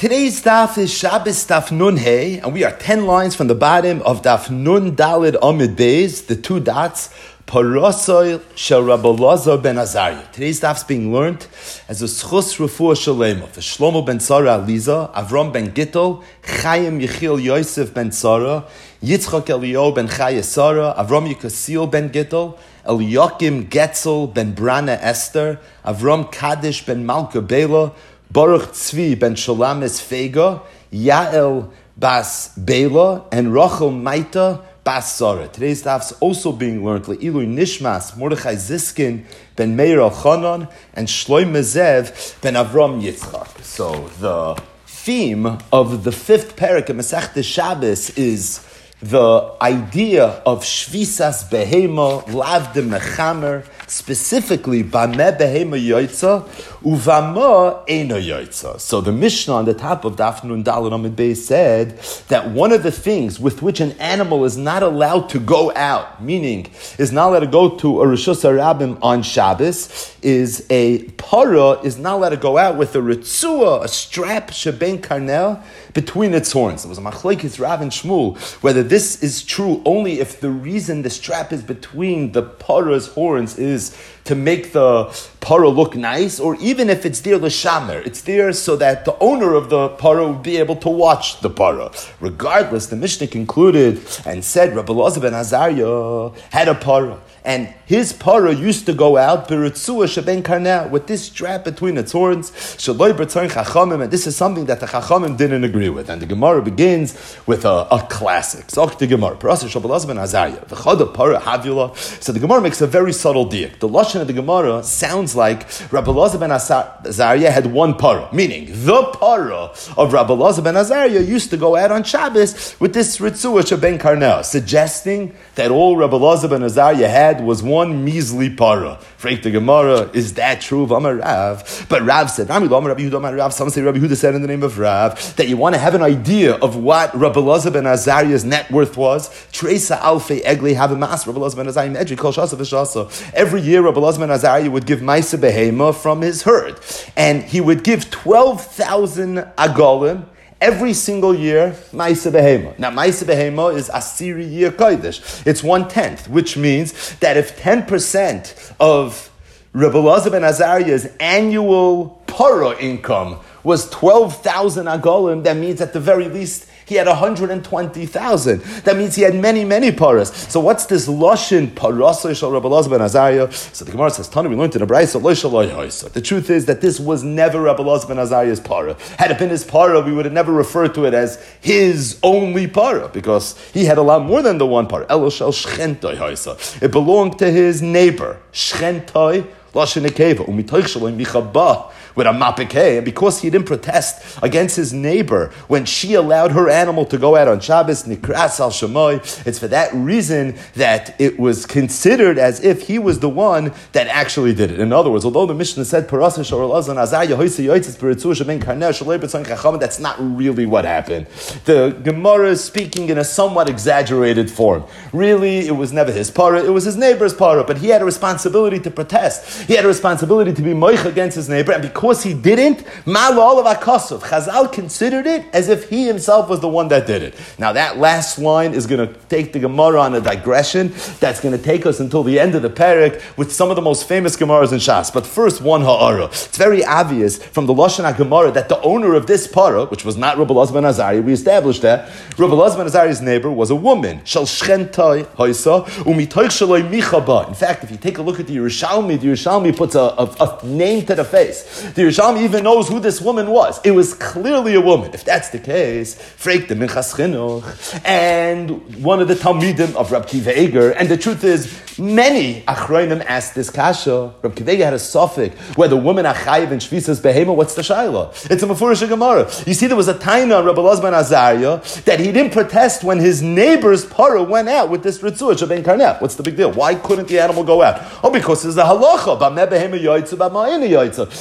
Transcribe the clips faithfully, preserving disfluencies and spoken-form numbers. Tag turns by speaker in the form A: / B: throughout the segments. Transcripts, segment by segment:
A: Today's daf is Shabbos daf Nun Hey, and we are ten lines from the bottom of daf Nun Dalid Amid Beis, the two dots, Parasoi Shel Rabbi Elazar ben Azariah. Today's daf is being learned as a Schus Refuah Shalema for Shlomo ben Tzara Aliza, Avram ben Gittel, Chaim Yechiel Yosef ben Tzara, Yitzchak Eliyahu ben Chaya Sarah, Avram Yikasil ben Gittel, Eliyakim Getzel ben Brana Esther, Avram Kaddish ben Malka Bela, Baruch Tzvi ben Shalamis Fega, Yael bas Bela, and Rachel Maita bas Sarah. Today's daf is also being learned Le'ilu Nishmas Mordechai Ziskin ben Meir Elchanan and Shloim Zev ben Avram Yitzchak. So the theme of the fifth parak of Masechta Shabbos is the idea of Shvisas Behema, Lavdim Mechamer, specifically Bameh Behema Yoitza, Uvama Eino Yoitza. So the Mishnah on the top of Daf Nun Daled Amid Beis said that one of the things with which an animal is not allowed to go out, meaning is not allowed to go to a Rishus HaRabim on Shabbos, is a para is not allowed to go out with a ritzua, a strap, sheben karnel, between its horns. It was a machlekes Rav and Shmuel, whether this is true only if the reason the strap is between the para's horns is to make the para look nice, or even if it's there l'shamer, it's there so that the owner of the para would be able to watch the para. Regardless, the Mishnah concluded and said Rabbi Elazar ben Azariah had a para, and his para used to go out b'ritzua sheben karneh, with this strap between its horns. Shaloi b'tzarn chachamim, and this is something that the chachamim didn't agree with. And the Gemara begins with a, a classic. Zok the Gemara, Parasah Rabbi Elazar ben Azariah, v'chad para havila. So the Gemara makes a very subtle diak. The lashon of the Gemara sounds like Rabbi Elazar ben Azariah had one para, meaning the para of Rabbi Elazar ben Azariah used to go out on Shabbos with this ritzua sheben karneh, suggesting that all Rabbi Elazar ben Azariah had was one measly para. Freak the Gemara, is that true? V'amar Rav. But Rav said, Rami lo amar Rabbi Yehuda amar Rav. Some say Rabbi Yehuda said in the name of Rav that you want to have an idea of what Rabbi Elazar ben Azariah's net worth was. Tresa alfei egli have a mass. Rabbi Elazar ben Azariah medri kol shasa v'shasa. Every year Rabbi Elazar ben Azariah would give Maisa Behema from his herd, and he would give twelve thousand agolim every single year, Maisa Behema. Now, Maisa Behema is Asiri Year Kodesh. It's one-tenth, which means that if ten percent of Rabbi Elazar ben Azariah's annual para income was twelve thousand agolim, that means at the very least he had one hundred twenty thousand. That means he had many, many paras. So what's this lashon parasoi shel Rabbi Elazar ben Azariah? So the Gemara says, Tana, we learned in a brayso, lo shaloi hoisa. The truth is that this was never Rabbi Elazar ben Azariah's para. Had it been his para, we would have never referred to it as his only para, because he had a lot more than the one para. Elo shel shchentoi hoisa. It belonged to his neighbor. Shchentoi lashon nekeva. Umitoich shelo michabah. With a mapikeh, and because he didn't protest against his neighbor when she allowed her animal to go out on Shabbos, nikras al shemoy, it's for that reason that it was considered as if he was the one that actually did it. In other words, although the Mishnah said parasah shel Elazar Azariah hoyse yotzes b'ritzua sheben karneh shalei b'tzon chachamim, that's not really what happened. The Gemara is speaking in a somewhat exaggerated form. Really, it was never his para; it was his neighbor's para. But he had a responsibility to protest. He had a responsibility to be moich against his neighbor, and because Because he didn't, mal all of akosov. Chazal considered it as if he himself was the one that did it. Now that last line is going to take the Gemara on a digression that's going to take us until the end of the parak with some of the most famous Gemaras in Shas. But first, one ha'ara. It's very obvious from the Lashon HaGemara that the owner of this para, which was not Rabbi Elazar ben Azariah, we established that Rabbi Elazar ben Azariah's neighbor was a woman. Shel shchentai hoisa umitoich shaloi michaba. In fact, if you take a look at the Yerushalmi, the Yerushalmi puts a, a, a name to the face. The Yerushalmi even knows who this woman was. It was clearly a woman. If that's the case, Freik the Minchas Chinuch, and one of the Talmidim of Rab Kiva Eger, and the truth is, many Achroinim asked this kasha. Rab Kiva Eger had a suffix whether women are chayiv and shvisas behema. What's the shayla? It's a mefurish Gemara. You see, there was a taina on Rabbi Elazar ben Azariah that he didn't protest when his neighbor's para went out with this ritzua sheben karneh. What's the big deal? Why couldn't the animal go out? Oh, because there's a halacha. Bameh behema yoytza, b'ma'ina yoytza. It's related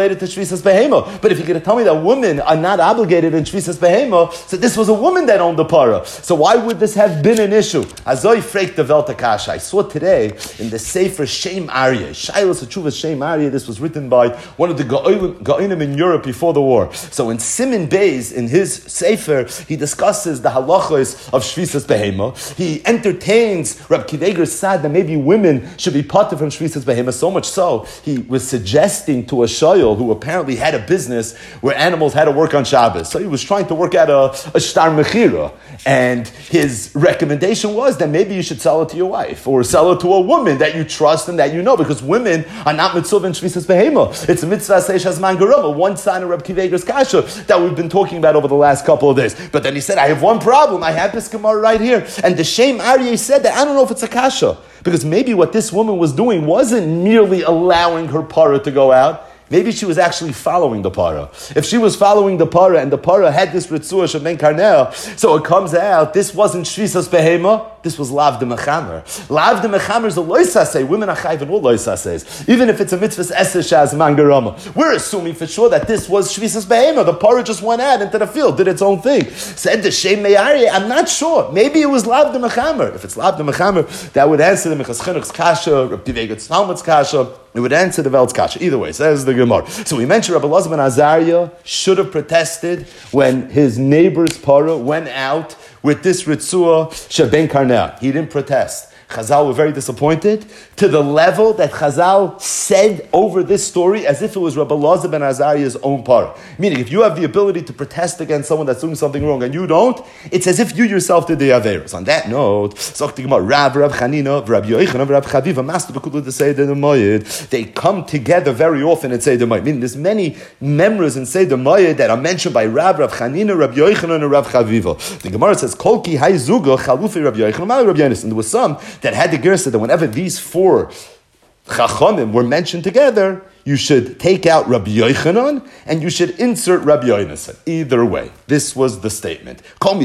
A: related to Shvisas Behema. But if you're going to tell me that women are not obligated in Shvisas Behema, so this was a woman that owned the para. So why would this have been an issue? Azoi freik the Welt Akasha. I saw today in the Sefer Shem Aryeh, Shailos Achuvas Shem Aryeh, this was written by one of the Gaonim in Europe before the war. So in Siman Beis, in his Sefer, he discusses the halachos of Shvisas Behema. He entertains Reb Kiva Sad that maybe women should be parted from Shvisas Behema, so much so, he was suggesting to a shayol who apparently had a business where animals had to work on Shabbos. So he was trying to work out a, a shtar mechira. And his recommendation was that maybe you should sell it to your wife or sell it to a woman that you trust and that you know, because women are not mitzvah in Shvisas Behema. It's a mitzvah seishas man garama, one sign of Reb Kiva Kasha that we've been talking about over the last couple of days. But then he said, I have one problem. I have this Gemara right here. And the Shem Aryeh said that I don't know if it's a kasha. Because maybe what this woman was doing wasn't merely allowing her para to go out. Maybe she was actually following the para. If she was following the para and the para had this ritzua shemen karnel, so it comes out this wasn't shvisas behema, this was lav de mechamer. Lav de mechamer is a loisaseh. Women are chayv in all loisasehs. Even if it's a mitzvah eseshaz mangarama. We're assuming for sure that this was shvisas behema. The para just went out into the field, did its own thing. Said the Shem Aryeh, I'm not sure. Maybe it was lav de mechamer. If it's lav de mechamer, that would answer the Mechas Chinuch's kasha, Reb Diveget's Talmud's kasha. It would answer the Welt's kasha. Either way, says the Gemara. So we mentioned Rabbi Elazar ben Azariah should have protested when his neighbor's para went out with this ritzua sheben karneh. He didn't protest. Chazal were very disappointed to the level that Chazal said over this story as if it was Rabbi Elazar ben Azariah's own para. Meaning, if you have the ability to protest against someone that's doing something wrong and you don't, it's as if you yourself did the averos. On that note, Rav, Rav Chanina, Rav Yochanan, Rav Chaviva, Master B'Kula the Seder Moed, they come together very often in Seder Moed. Meaning, there's many members in Seder Moed that are mentioned by Rav, Rav Chanina, Rav Yochanan, and Rav Chaviva. The Gemara says, Kolki Hai Zuga Chalufi Rav Yochanan, Rav Yonis. And there was some that had the gersa that whenever these four chachamim were mentioned together, you should take out Rabbi Yochanan and you should insert Rabbi Yonasan. Either way, this was the statement.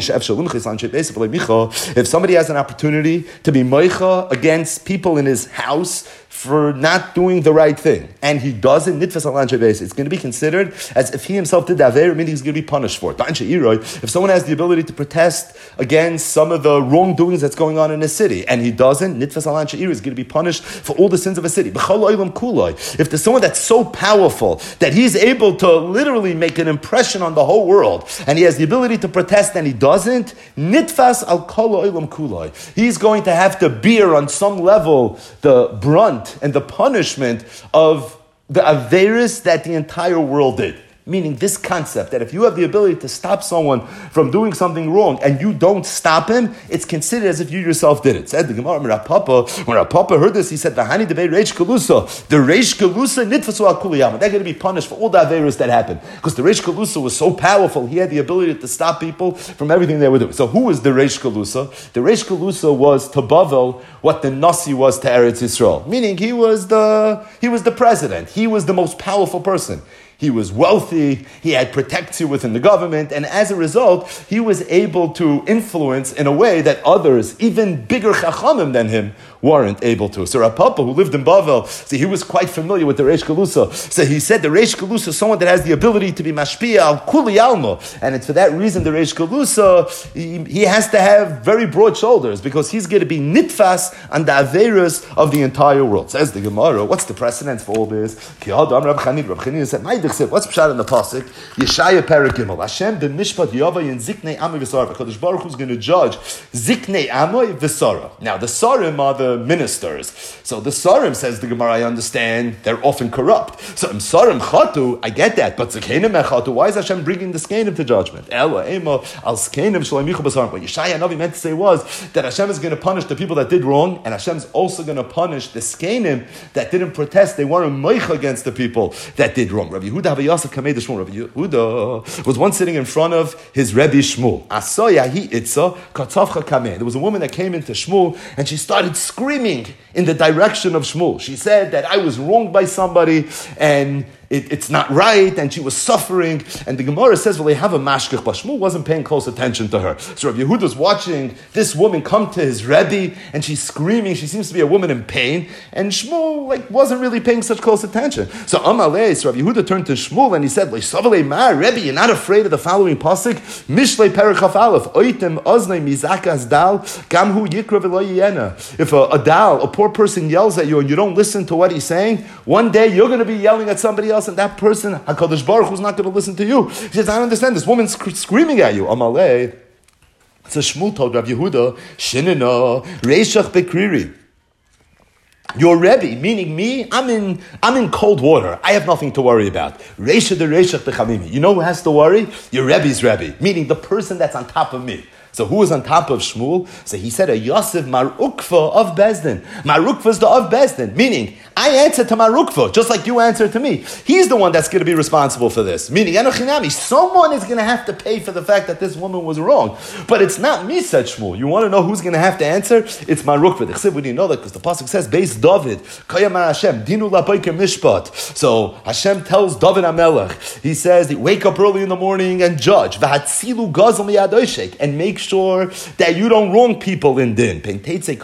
A: If somebody has an opportunity to be moicha against people in his house for not doing the right thing, and he doesn't, nitfas al anshe beis, it's going to be considered as if he himself did that aver, meaning he's going to be punished for it. If someone has the ability to protest against some of the wrongdoings that's going on in a city, and he doesn't, nitfas al anshe is going to be punished for all the sins of a city. If there's someone that's so powerful that he's able to literally make an impression on the whole world, and he has the ability to protest and he doesn't, nitfas al kol olam kulai. He's going to have to bear on some level the brunt and the punishment of the averis that the entire world did. Meaning this concept that if you have the ability to stop someone from doing something wrong and you don't stop him, it's considered as if you yourself did it. Said the Gemara, when Rav Papa, when Rav Papa heard this, he said, "V'hani debei reish kalusa, the reish kalusa nitfasu al kuliyama." They're going to be punished for all the averos that happened because the reish kalusa was so powerful. He had the ability to stop people from everything they were doing. So who was the reish kalusa? The reish kalusa was to Bavel what the Nasi was to Eretz Yisrael. Meaning he was the he was the president. He was the most powerful person. He was wealthy, he had protectio within the government, and as a result, he was able to influence in a way that others, even bigger chachamim than him, weren't able to. So Rav Papa, who lived in Bavel, so he was quite familiar with the Reish Galusa. So he said the Reish Galusa is someone that has the ability to be mashpia al kuli alma, and it's for that reason the Reish Galusa, he, he has to have very broad shoulders, because he's going to be nitfas on the averas of the entire world. Says the Gemara, what's the precedence for all this? Rav Chanina said, what's pshat in the pasuk? Yeshaya Perek Gimel. Hashem ben mishpat yavay in ziknei amay v'sara. Kadosh Baruch Hu is going to judge ziknei amay v'sara. Now the sarim are the ministers. So the sarim, says the Gemara, I understand they're often corrupt. So im sarim chatu, I get that, but zikenim echatu. Why is Hashem bringing the skenim to judgment? Ela ema al skenim shleimichu b'sarim. What Yeshaya Navi meant to say was that Hashem is going to punish the people that did wrong, and Hashem's also going to punish the skenim that didn't protest. They weren't moich against the people that did wrong. Rabbi Yehuda Yosef Kamei the Shmuel. Rabbi Yehuda was once sitting in front of his Rebbe Shmuel. Asoya hi itza katzavcha kamei. There was a woman that came into Shmuel and she started screaming in the direction of Shmuel. She said that I was wronged by somebody and it, it's not right, and she was suffering. And the Gemara says, well, they have a mashkech, but Shmuel wasn't paying close attention to her. So Rav Yehuda's watching this woman come to his Rebbe, and she's screaming. She seems to be a woman in pain, and Shmuel like wasn't really paying such close attention. So Amalei, so Rav Yehuda turned to Shmuel and he said, Rebbe, you're not afraid of the following pasuk? Mishlei Perikaf Aleph, Oitem Oznei Mizakas Dal, Gamhu Yikra V'lo Yiyena. If a, a dal, a poor person yells at you and you don't listen to what he's saying, one day you're going to be yelling at somebody else, and that person, HaKadosh Baruch Hu, is not going to listen to you. He says, I don't understand, this woman's sc- screaming at you. Amalei. So Shmuel told Rav Yehuda, Shinina, Reishach Bekriri. Your Rebbe, meaning me, I'm in I'm in cold water. I have nothing to worry about. Reisha de Reishach Bechamimi. You know who has to worry? Your Rebbe's Rebbe, meaning the person that's on top of me. So who was on top of Shmuel? So he said a Yosef Mar Ukva of Bezdin. Mar Ukva is the of Bezdin, meaning I answer to Mar Ukva, just like you answer to me. He's the one that's going to be responsible for this. Meaning, Enochinami, someone is going to have to pay for the fact that this woman was wrong. But it's not me, said Shmuel. You want to know who's going to have to answer? It's Mar Ukva. The Chsiv, we didn't know that because the pasuk says, Beis David, Kayamar Hashem, Dinu Laboiker Mishpat. So Hashem tells David HaMelech, he says, wake up early in the morning and judge. V'hatzilu gazal miyadoshek, and make sure that you don't wrong people in din. Because if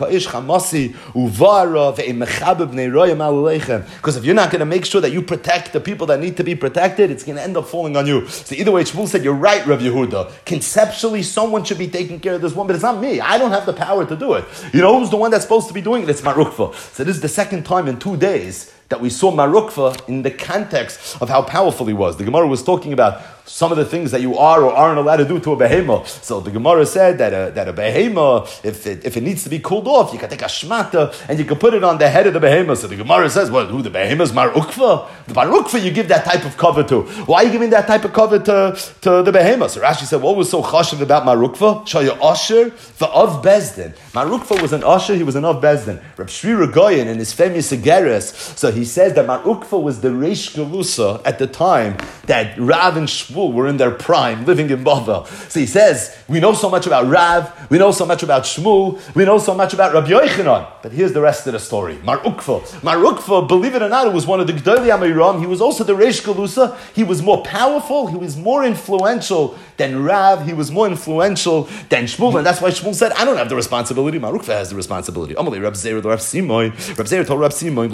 A: you're not going to make sure that you protect the people that need to be protected, it's going to end up falling on you. So either way, Shmuel said, you're right, Rav Yehuda. Conceptually, someone should be taking care of this one, but it's not me. I don't have the power to do it. You know who's the one that's supposed to be doing it? It's Mar Ukva. So this is the second time in two days that we saw Mar Ukva in the context of how powerful he was. The Gemara was talking about some of the things that you are or aren't allowed to do to a behema. So the Gemara said that a, that a behema, if it, if it needs to be cooled off, you can take a shmata and you can put it on the head of the behema. So the Gemara says, well, who the behema is Mar Ukva? The Mar Ukva you give that type of cover to. Why are you giving that type of cover to, to the behema? So Rashi said, what was so chashiv about Mar Ukva? Shaya Asher, the of Bezdin. Mar Ukva was an Asher, he was an of Bezdin. Reb Shri Regoyen in his famous Segeres, so he says that Mar Ukva was the Reish Gelusa at the time that Rav and Shmuel were in their prime, living in Bavel. So he says, we know so much about Rav, we know so much about Shmuel, we know so much about Rabbi Yochanan. But here's the rest of the story. Mar Ukva. Mar Ukva, believe it or not, was one of the Gdolei Amiram. He was also the Reish Gelusa. He was more powerful, he was more influential than Rav, he was more influential than Shmuel, and that's why Shmuel said, I don't have the responsibility, Mar Ukva has the responsibility. Amalei Reb Zeir, the Reb Simoin, Reb Zeir told Reb Simoin,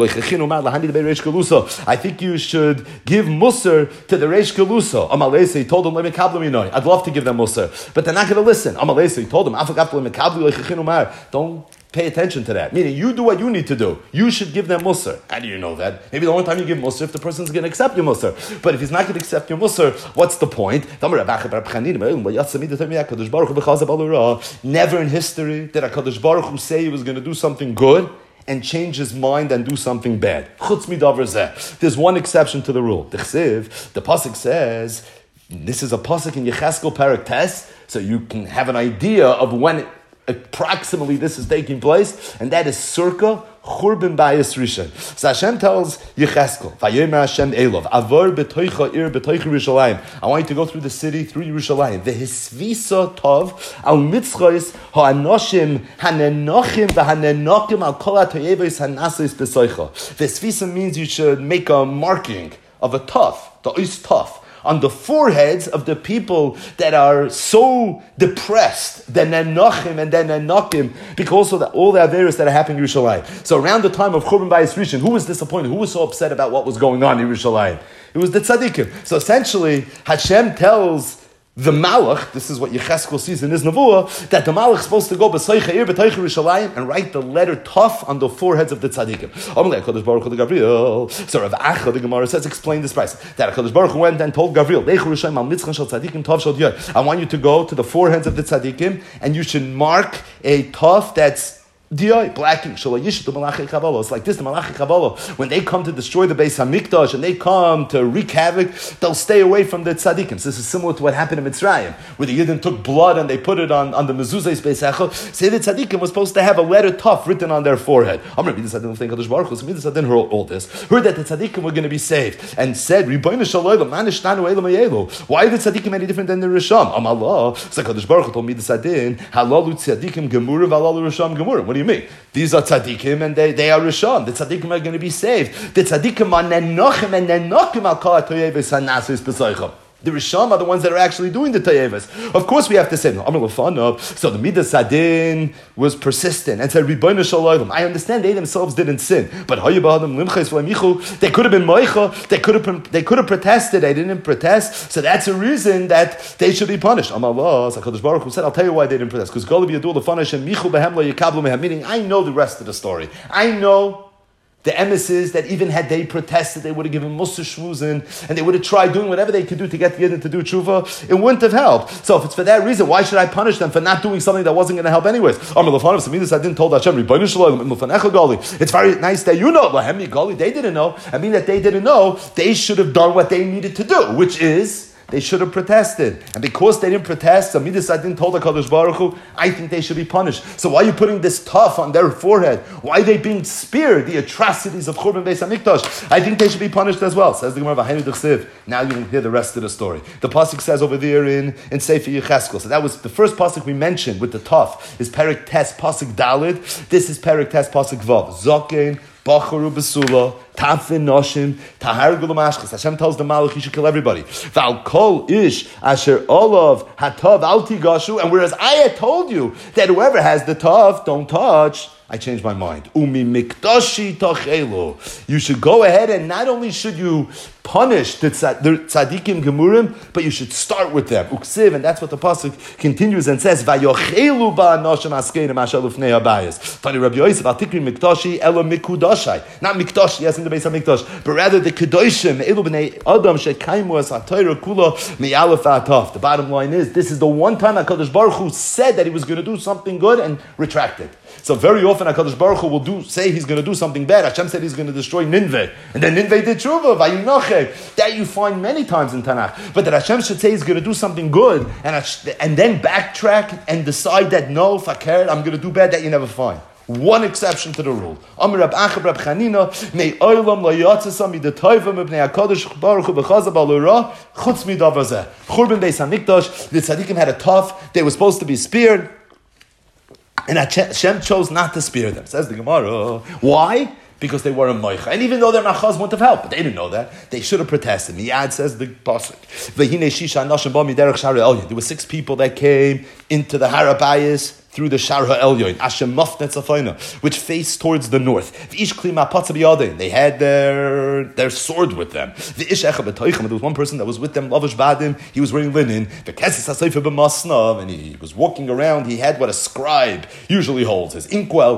A: I think you should give Musar to the Reish Gelusa. Amalei, he told them, I'd love to give them Musar, but they're not going to listen. Amalei, he told them, don't pay attention to that. Meaning, you do what you need to do. You should give them Musar. How do you know that? Maybe the only time you give Musar if the person's going to accept your Musar. But if he's not going to accept your Musar, what's the point? Never in history did HaKadosh Baruch Hu say he was going to do something good and change his mind and do something bad. Chutz midavar zeh. There's one exception to the rule. The Chsiv, the pasuk says, this is a pasuk in Yecheskel Perek Tes, so you can have an idea of when it, approximately this is taking place, and that is circa Churban Bayis Rishon. So Hashem tells Yecheskel, Vayomer Hashem Elov, Avor betoicha ir betoicha Yerushalayim. I want you to go through the city, through Yerushalayim. Vehisvisa tov al mitzchos ha'anoshim hanenochim v'hanenokim al kol ha'toyeves hanasos besoicha. Vesvisa means you should make a marking of a tov, the ois tov, on the foreheads of the people that are so depressed, then Nenochim and then Nenokim, because of all the Averis that are happening in Yerushalayim. So around the time of Churban Bayis Rishon, who was disappointed? Who was so upset about what was going on in Yerushalayim? It was the tzaddikim. So essentially, Hashem tells the Malach, this is what Yecheskel sees in his Nevuah, that the Malach is supposed to go b'soicha ir b'toicha Yerushalayim and write the letter Tov on the foreheads of the tzaddikim. Amalei HaKadosh Baruch Hu to Gabriel. So Rav Acha, the Gemara says, explain this price. That HaKadosh Baruch Hu went and told Gabriel, Leich Yerushalayim al mitzchan shel tzaddikim tov shel yoy. I want you to go to the foreheads of the tzaddikim and you should mark a Tov that's Dioi, blacking, it's like this, the Malachi Kabbalah. When they come to destroy the Beis HaMikdash and they come to wreak havoc, they'll stay away from the tzaddikim. So this is similar to what happened in Mitzrayim, where the Yidden took blood and they put it on, on the mezuzah's Beis Echel. Say the tzaddikim was supposed to have a letter Tov written on their forehead. I'm going to be the tzaddikim think Kadosh Baruch Hu. So me the tzaddikim heard all this, heard that the tzaddikim were going to be saved, and said, Ribono shel olam, ma nishtanu elam hayelu. Why are the tzaddikim any different than the Risham? Am Allah. So Kadosh Baruch Hu told me the tzaddikim, halalu tzaddikim gemurim, halalu Risham gemurim. What do you you mean? These are tzaddikim and they, they are Rishon. The tzaddikim are going to be saved. The tzaddikim are nenochim and nenochim al kol ha'toyeves ha'nasus b'soicham. The Rishon are the ones that are actually doing the Tayevas. Of course, we have to say, no, so the Midas Adin was persistent and said, Ribono Shel Olam. I understand they themselves didn't sin, but they could have been Moicha, they could have they could have protested, they didn't protest, so that's a reason that they should be punished. Amar Allah, HaKadosh Baruch Hu said, I'll tell you why they didn't protest, because Golav Yadul Lefanash and Michu Behem Lo Yekablu Mehem, meaning I know the rest of the story. I know the emissaries that even had they protested, they would have given Musa Shmuzin, and they would have tried doing whatever they could do to get the Yidden to do tshuva. It wouldn't have helped. So if it's for that reason, why should I punish them for not doing something that wasn't going to help anyways? It's very nice that you know. They didn't know. I mean that they didn't know. They should have done what they needed to do, which is they should have protested. And because they didn't protest, Midas Adin told HaKadosh Baruch Hu, I think they should be punished. So why are you putting this tuff on their forehead? Why are they being spared the atrocities of Churban Beis HaMikdash? I think they should be punished as well. Says the Gemara, V'hainu d'chsiv. Now you can hear the rest of the story. The pasuk says over there in, in Sefer Yecheskel. So that was the first pasuk we mentioned with the tuff, is Perek Tes pasuk Dalid. This is Perek Tes pasuk Vav. Zokein, Bacharu Besula, Tafin Noshim, Tahar Gulamashkas. Hashem tells the Malach, you should kill everybody. Val Kol Ish, Asher Olav, Hatav Alti Gashu. And whereas I had told you that whoever has the Tav, don't touch, I changed my mind. Umi Mikdashi Tachelu. You should go ahead and not only should you punish the tzaddikim gemurim, but you should start with them. Uksiv, and that's what the pasuk continues and says. Vayochelu ba'anoshim askenim asher lufnei habayis. Tani Rabbi Yosef al tikri mikdashi elo mikudashai. Not mikdash, yes, in the base of mikdash, but rather the kedoshim elu b'nei adam shekaimu as ha'torah kula mi'alef ha'taf. The bottom line is, this is the one time HaKadosh Baruch Hu said that he was going to do something good and retracted. So very often HaKadosh Baruch Hu will do say he's going to do something bad. Hashem said he's going to destroy Nineveh, and then Nineveh did tshuva. Vayinochet. That you find many times in Tanakh. But that Hashem should say he's going to do something good, and and then backtrack and decide that no, if I cared, I'm going to do bad. That you never find. One exception to the rule. Amar Rab Achab Rab Chanina Nei Olam Lo Yatzasam Midatoivim Ibnei Hakadosh Baruch Hu B'Chazav Alura Chutz Midavar Zeh. Churban Beis Hamikdash. The tzaddikim had a tough. They were supposed to be speared. And Hashem chose not to spare them. Says the Gemara. Why? Because they were a moicha. And even though their machaz wouldn't have helped, but they didn't know that, they should have protested. Miyad says the pasuk. There were six people that came into the Harabayas through the Shar HaElyon, Ashem Mafnet Zafayna, which faced towards the north. They had their, their sword with them. There was one person that was with them, Lavish Badim, he was wearing linen, and he was walking around, he had what a scribe usually holds, his inkwell,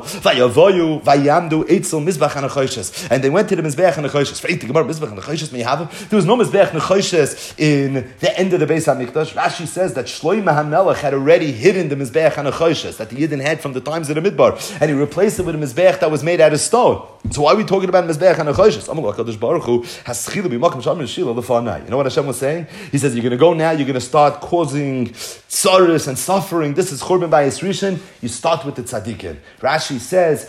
A: and they went to the Mizbeach HaNechoshes. There was no Mizbeach HaNechoshes in the end of the Beis HaMikdash. Rashi says that Shlomo HaMelech had already hidden the Mizbeach HaNechoshes that the Yidden had from the times of the Midbar, and he replaced it with a Mizbeach that was made out of stone. So why are we talking about Mizbeach HaNechoshes? You know what Hashem was saying? He says, you're going to go now, you're going to start causing sorrows and suffering. This is Churban Bayis Rishon. You start with the tzaddikim. Rashi says,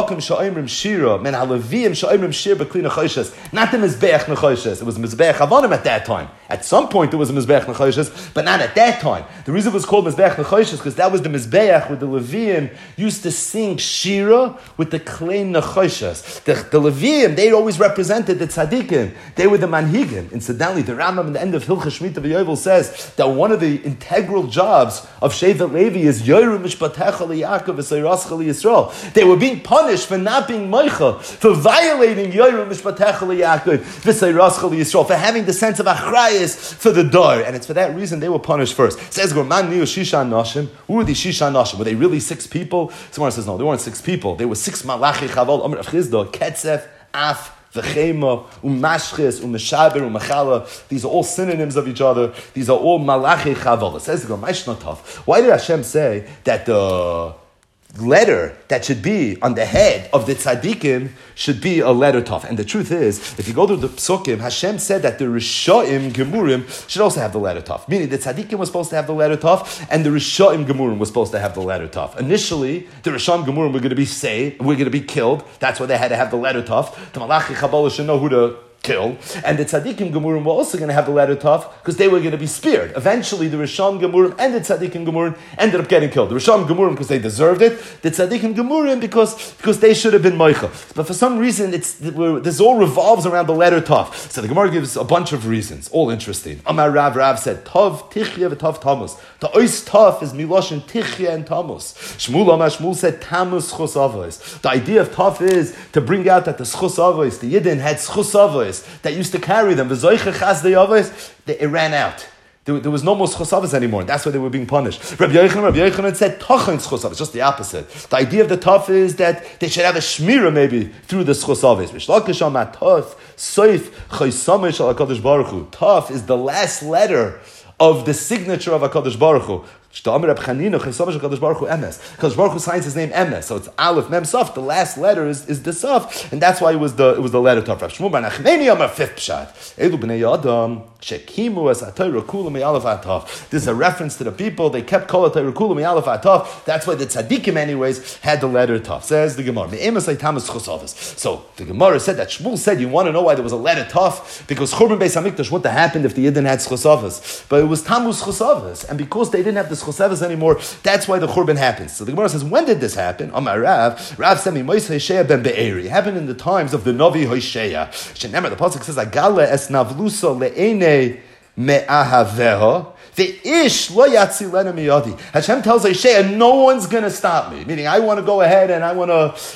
A: not the Mizbeach Nechoshes. It was Mizbeach Avonim at that time. At some point there was a Mizbeach Nechoshes, but not at that time. The reason it was called Mizbeach Nechoshes because that was the Mizbeach where the Leviim used to sing Shira with the Klein Nechoshes. The, the Leviim, they always represented the tzaddikim. They were the manhigim. Incidentally, the Rambam in the end of Hilchah Shemitah V'Yovel says that one of the integral jobs of Shevet Levi is Yoru Mishpatecha L'Yaakov V'Seirascha L'Yisrael. They were being punished for not being Moicha, for violating Yoru Mishpatecha L'Yaakov V'Seirascha L'Yisrael, for having the sense of Achrayas for the Dar. And it's for that reason they were punished first. It says, Gorman Niu Shisha Nashim. Who were these Shisha Nashim? Were they really six people? Someone says, no, they weren't six people. They were six Malachi Chaval, Amr Avchizda, Ketzef, Af, V'chema, Umashchis, Umeshaber, Umechala. These are all synonyms of each other. These are all Malachi Chaval. It says, why did Hashem say that the letter that should be on the head of the tzaddikim should be a letter tough? And the truth is, if you go to the psukim, Hashem said that the Rishoim Gemurim should also have the letter tough. Meaning the tzaddikim was supposed to have the letter tough, and the Rishoim Gemurim was supposed to have the letter tough. Initially, the Rishoim Gemurim were going to be saved, were going to be killed. That's why they had to have the letter tough. The Malachi Kabbalah should know who to killed, and the tzaddikim gemurim were also going to have the letter Tav because they were going to be speared. Eventually, the Rishon gemurim and the tzaddikim gemurim ended up getting killed. The Rishon gemurim because they deserved it, the tzaddikim gemurim because because they should have been moicha. But for some reason, it's this all revolves around the letter Tav. So the Gemara gives a bunch of reasons, all interesting. Amar Rav Rav said Tav tichya v'Tav tamus. The ois Tav is miloshin tichya and tamus. Shmuel Amar Shmuel said tamus chus avos. The idea of Tav is to bring out that the schus avos, the Yidden had schus avos that used to carry them. V'zoiche chazdei avos, it ran out. There, there was no more schosavas anymore, and that's why they were being punished. Rabbi Yochanan, Rabbi Yochanan said tachan schosavas, just the opposite. The idea of the taf is that they should have a shmira maybe through the schosavas. Mishlakish on that taf, soif chaysamish al HaKadosh Baruch Hu. Taf is the last letter of the signature of HaKadosh Baruch Hu. HaKadosh Baruch Hu Emes. HaKadosh Baruch Hu signs his name Emes, so it's Aleph Mem Saf. The last letter is, is the Saf, and that's why it was the it was the letter Tav. Rav Shmuel bar Nachmani Amar fifth pshat. Elu bnei Adam shekimu es atayra kula me'alef atav. This is a reference to the people. They kept kol atayra kula me'alef atav. That's why the tzaddikim, anyways, had the letter Tav. Says the Gemara. Me'emes leitamas chosavos. So the Gemara said that Shmuel said, you want to know why there was a letter Tav? Because Churban Beis Hamikdash wouldn't have happened if the Yidden had chosavos, but it was tamus chosavos, and because they didn't have the chosavos anymore, that's why the Churban happens. So the Gemara says, when did this happen? Amar Rav, Rav said, Mois Hoshea ben Be'eri. It happened in the times of the Navi Hoshea. Shenemar, the pasuk says, Agala es navluso le'ene me'ahaveha. The ish lo yatzilena miyadi. Hashem tells Hoshea, no one's going to stop me. Meaning, I want to go ahead and I want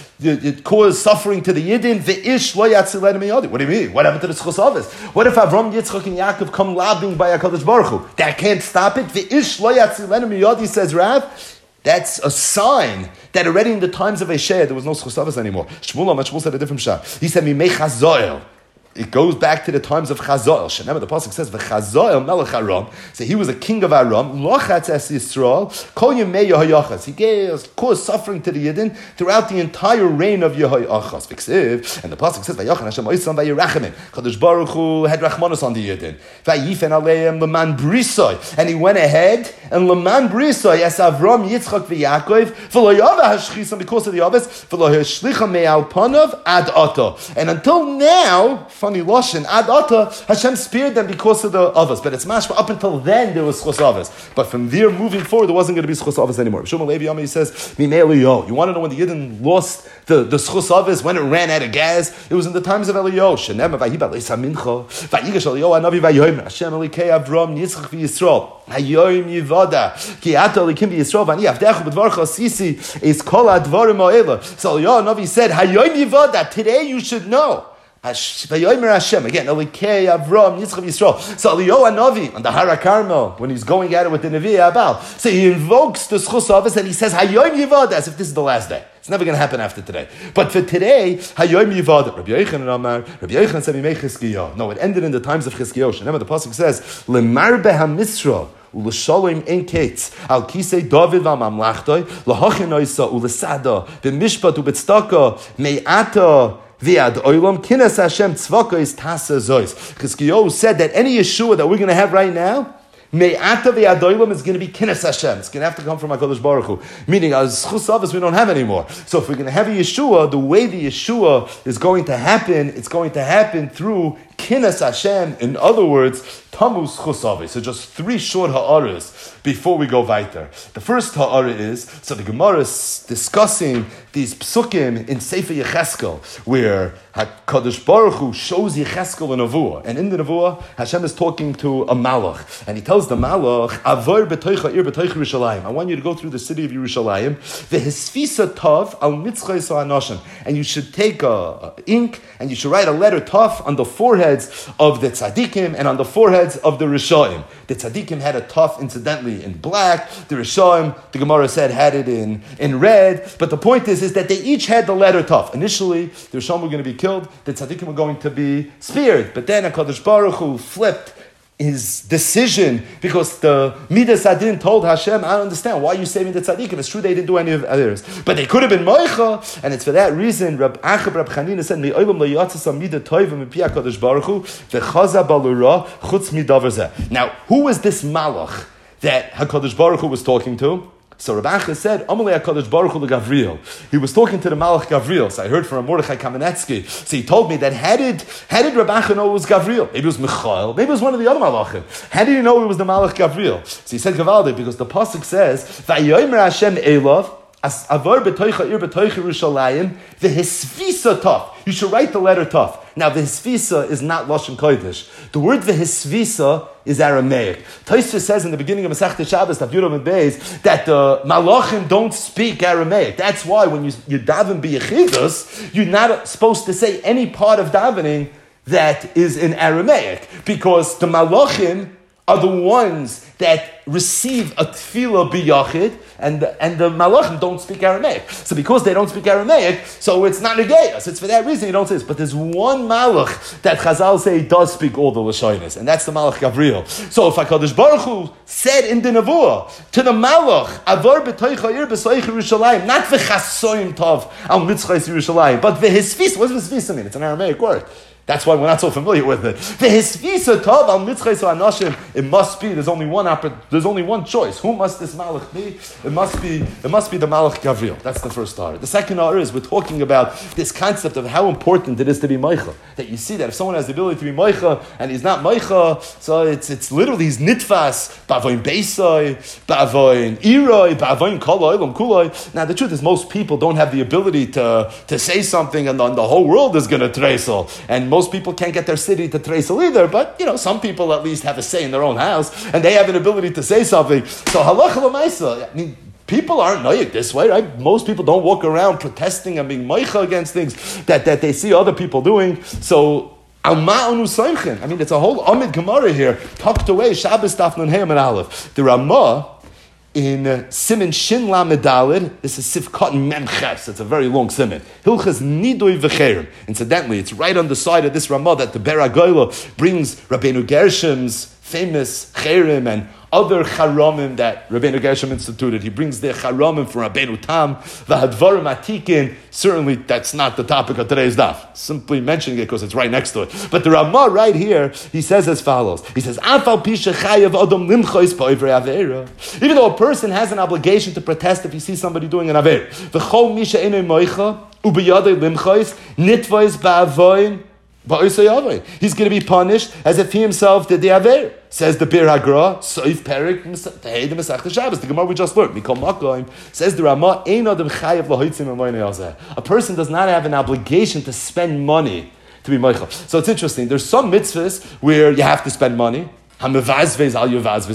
A: to cause suffering to the Yidden. The ish lo yatzilena miyadi. What do you mean? What happened to the Schosavos? What if Avram, Yitzchak, and Yaakov come lobbying by HaKadosh Baruch Hu? That can't stop it. The ish lo yatzilena miyadi, says Rav. That's a sign that already in the times of Hoshea there was no Schosavos anymore. Shmuel, Shmuel said a different shot. He said, Mimei chazoel. It goes back to the times of Chazoel. Shenemar, the pasuk says, "V'Chazoel melech Aram." So he was a king of Aram. Lochatz es Yisrael. Kol yemei Yehoyachas. He gave caused suffering to the Yidden throughout the entire reign of Yehoyachas. V'Ksiv, and the pasuk says, "Vayachan Hashem oisam vayirachemim." Kadosh Baruch Hu had rachmanos on the Yidden. Vayifen aleim leman brisoi, and he went ahead and leman brisoi as Avram, Yitzchak, v'Yaakov v'lo yava hashchisam because of the Avos v'lo hashlicha me'al panav ad ata. And until now. Funny lashon, ad ata, Hashem spared them because of the others. But it's mashma, up until then there was chos avos. But from there moving forward, there wasn't going to be chos avos anymore. Shmuel Levi Yami says, Mimei Eliyahu. You want to know when the Yidden lost the, the chos avos, when it ran out of gas? It was in the times of Eliyahu. Shenemar vayibal leisa mincha, vayigash Eliyahu anavi vayomer, Hashem Elikei Avram, Yitzchak v'Yisrael. Hayoim yivada, ki ata elikim v'Yisrael, v'ani avdechu b'dvarcha sisi, is kol advarim ha'ela. So Eliyahu Navi said, Hayoim yivada, today you should know. Hashem again, Elikei Avram Yitzchak Yisrael. So Eliyahu Hanavi on the Har HaKarmel when he's going at it with the Nevi Abal, so he invokes the Schus Avos and he says Hayom Yivada as if this is the last day. It's never going to happen after today. But for today, Hayom Yivada. Rabbi Yochanan Amar, Rabbi Yochanan said Mimei Chizkiyahu. No, it ended in the times of Chizkiyahu. Remember the pasuk says Lemar beHamisra. U'l'shalom ein ketz al kisei David v'amamlachtoi l'hachenoisa u'l'sada b'mishpat u'b'tzedakah me'ata Viad oilam kinas Hashem tzvaka is tasa zois. Chizkiyahu said that any Yeshua that we're going to have right now, me'ata viad oilam is going to be kinas Hashem. It's going to have to come from HaKadosh Baruch Hu. Meaning, as chus avos we don't have anymore. So if we're going to have a Yeshua, the way the Yeshua is going to happen, it's going to happen through kinas Hashem. In other words, Tammuz chus avos. So just three short ha'aras before we go weiter. The first ha'ara is, so the Gemara is discussing these psukim in Sefer Yecheskel, where HaKadosh Baruch Hu shows Yecheskel a nevuah. And in the nevuah, Hashem is talking to a malach. And he tells the malach, Avor b'toicha ir b'toicha Yerushalayim. I want you to go through the city of Yerushalayim. V'hisfisa tav al mitzchais ha'anashim. And you should take a, a ink, and you should write a letter tav on the foreheads of the tzaddikim and on the foreheads of the Rishaim. The tzaddikim had a tav, incidentally, in black. The Rishaim, the Gemara said, had it in, in red. But the point is, is that they each had the letter tav. Initially, the Rishaim were going to be killed, the tzaddikim were going to be speared. But then HaKadosh Baruch Hu flipped his decision because the Midas Adin told Hashem, I don't understand, why are you saving the tzaddikim? It's true they didn't do any of others. But they could have been moicha, and it's for that reason Rab Achab Rab Chanina said, Me'olam lo yatzas midah toivim mipi HaKadosh Baruch Hu v'chaza balura chutz midavar zeh. Now, who was this malach that HaKadosh Baruch Hu was talking to? So Rabbi Achai said, Amalei HaKadosh Baruch Hu Gavriel. He was talking to the Malach Gavriel. So I heard from Mordechai Kamenetsky. So he told me that how did, how did Rabbi Achai know it was Gavriel? Maybe it was Michael. Maybe it was one of the other Malachim. How did he know it was the Malach Gavriel? So he said Gavaldi, because the Pasuk says, Vayomer Hashem Elov, As avar betoicha ir betoicha Yerushalayim, the hisvisa tov. You should write the letter tov. Now the hisvisa is not Lashon Kodesh. The word the hisvisa is Aramaic. Tosfos says in the beginning of Masechta Shabbos, Daf Yud Amud Beis, that the Malachim don't speak Aramaic. That's why when you you daven b'yechidus, you're not supposed to say any part of davening that is in Aramaic, because the Malachim are the ones that receive a tefillah biyachid, and the, and the malachim don't speak Aramaic. So because they don't speak Aramaic, so it's not negayos. It's for that reason you don't say this. But there's one malach that Chazal say does speak all the lashonis, and that's the malach Gabriel. So if HaKadosh Baruch Hu said in the Nevuah to the malach, Avar b'toicha ir b'soich Yerushalayim, not v'chasoyim tov al mitzchais Yerushalayim, but v'hisvis. What does v'hisvis mean? It's an Aramaic word. That's why we're not so familiar with it. The hisvisa tov al mitzchais anashim. It must be. There's only one. There's only one choice. Who must this malach be? It must be. It must be the malach Gabriel. That's the first order. The second order is we're talking about this concept of how important it is to be meicha. That you see that if someone has the ability to be meicha and he's not meicha, so it's it's literally he's nitfas bavoin beisai, bavoin iroi, bavoin koloi lom kuloi. Now the truth is most people don't have the ability to to say something and the, the whole world is going to tresel. And most people can't get their city to tresel either, but you know, some people at least have a say in their own house, and they have an ability to say something. So halacha l'maisa, I mean, people aren't noyik this way, right? Most people don't walk around protesting and being moicha against things that, that they see other people doing. So I mean, it's a whole Amid Gemara here, tucked away, Shabbos Daf Nun Hey Amid Aleph. The Ramah, in uh, Siman Shin Lamed Daled, this is Sifkat Mem Ches. It's a very long Siman. Hilchas Nidui V'Cherim. Incidentally, it's right on the side of this Ramah that the Ber HaGoyla brings Rabbeinu Gershom's famous Cherim and other Charamim that Rabbeinu Gershom instituted. He brings the Charamim from Rabbeinu Tam, the Hadvarim Atikin. Certainly, that's not the topic of today's daf. Simply mentioning it because it's right next to it. But the Ramah right here, he says as follows. He says, Afal Pisha Chayav Adam Limchois Poivre Avera. Even though a person has an obligation to protest if he sees somebody doing an Avera. V'chol Misha Enei Moicha, Ubiyadei Limchois, Nitvois Ba'avoin, he's going to be punished as if he himself did the Aver. Says the Bir Hagra, Soif Perik, Hey the Masechta Shabbos. The Gemara we just learned. Mikol Makoim says the Ramah, Ein Adam Chayav Lahoitzim Amoyne Yazeh. A person does not have an obligation to spend money to be Meichel. So it's interesting. There's some mitzvahs where you have to spend money. When it comes to a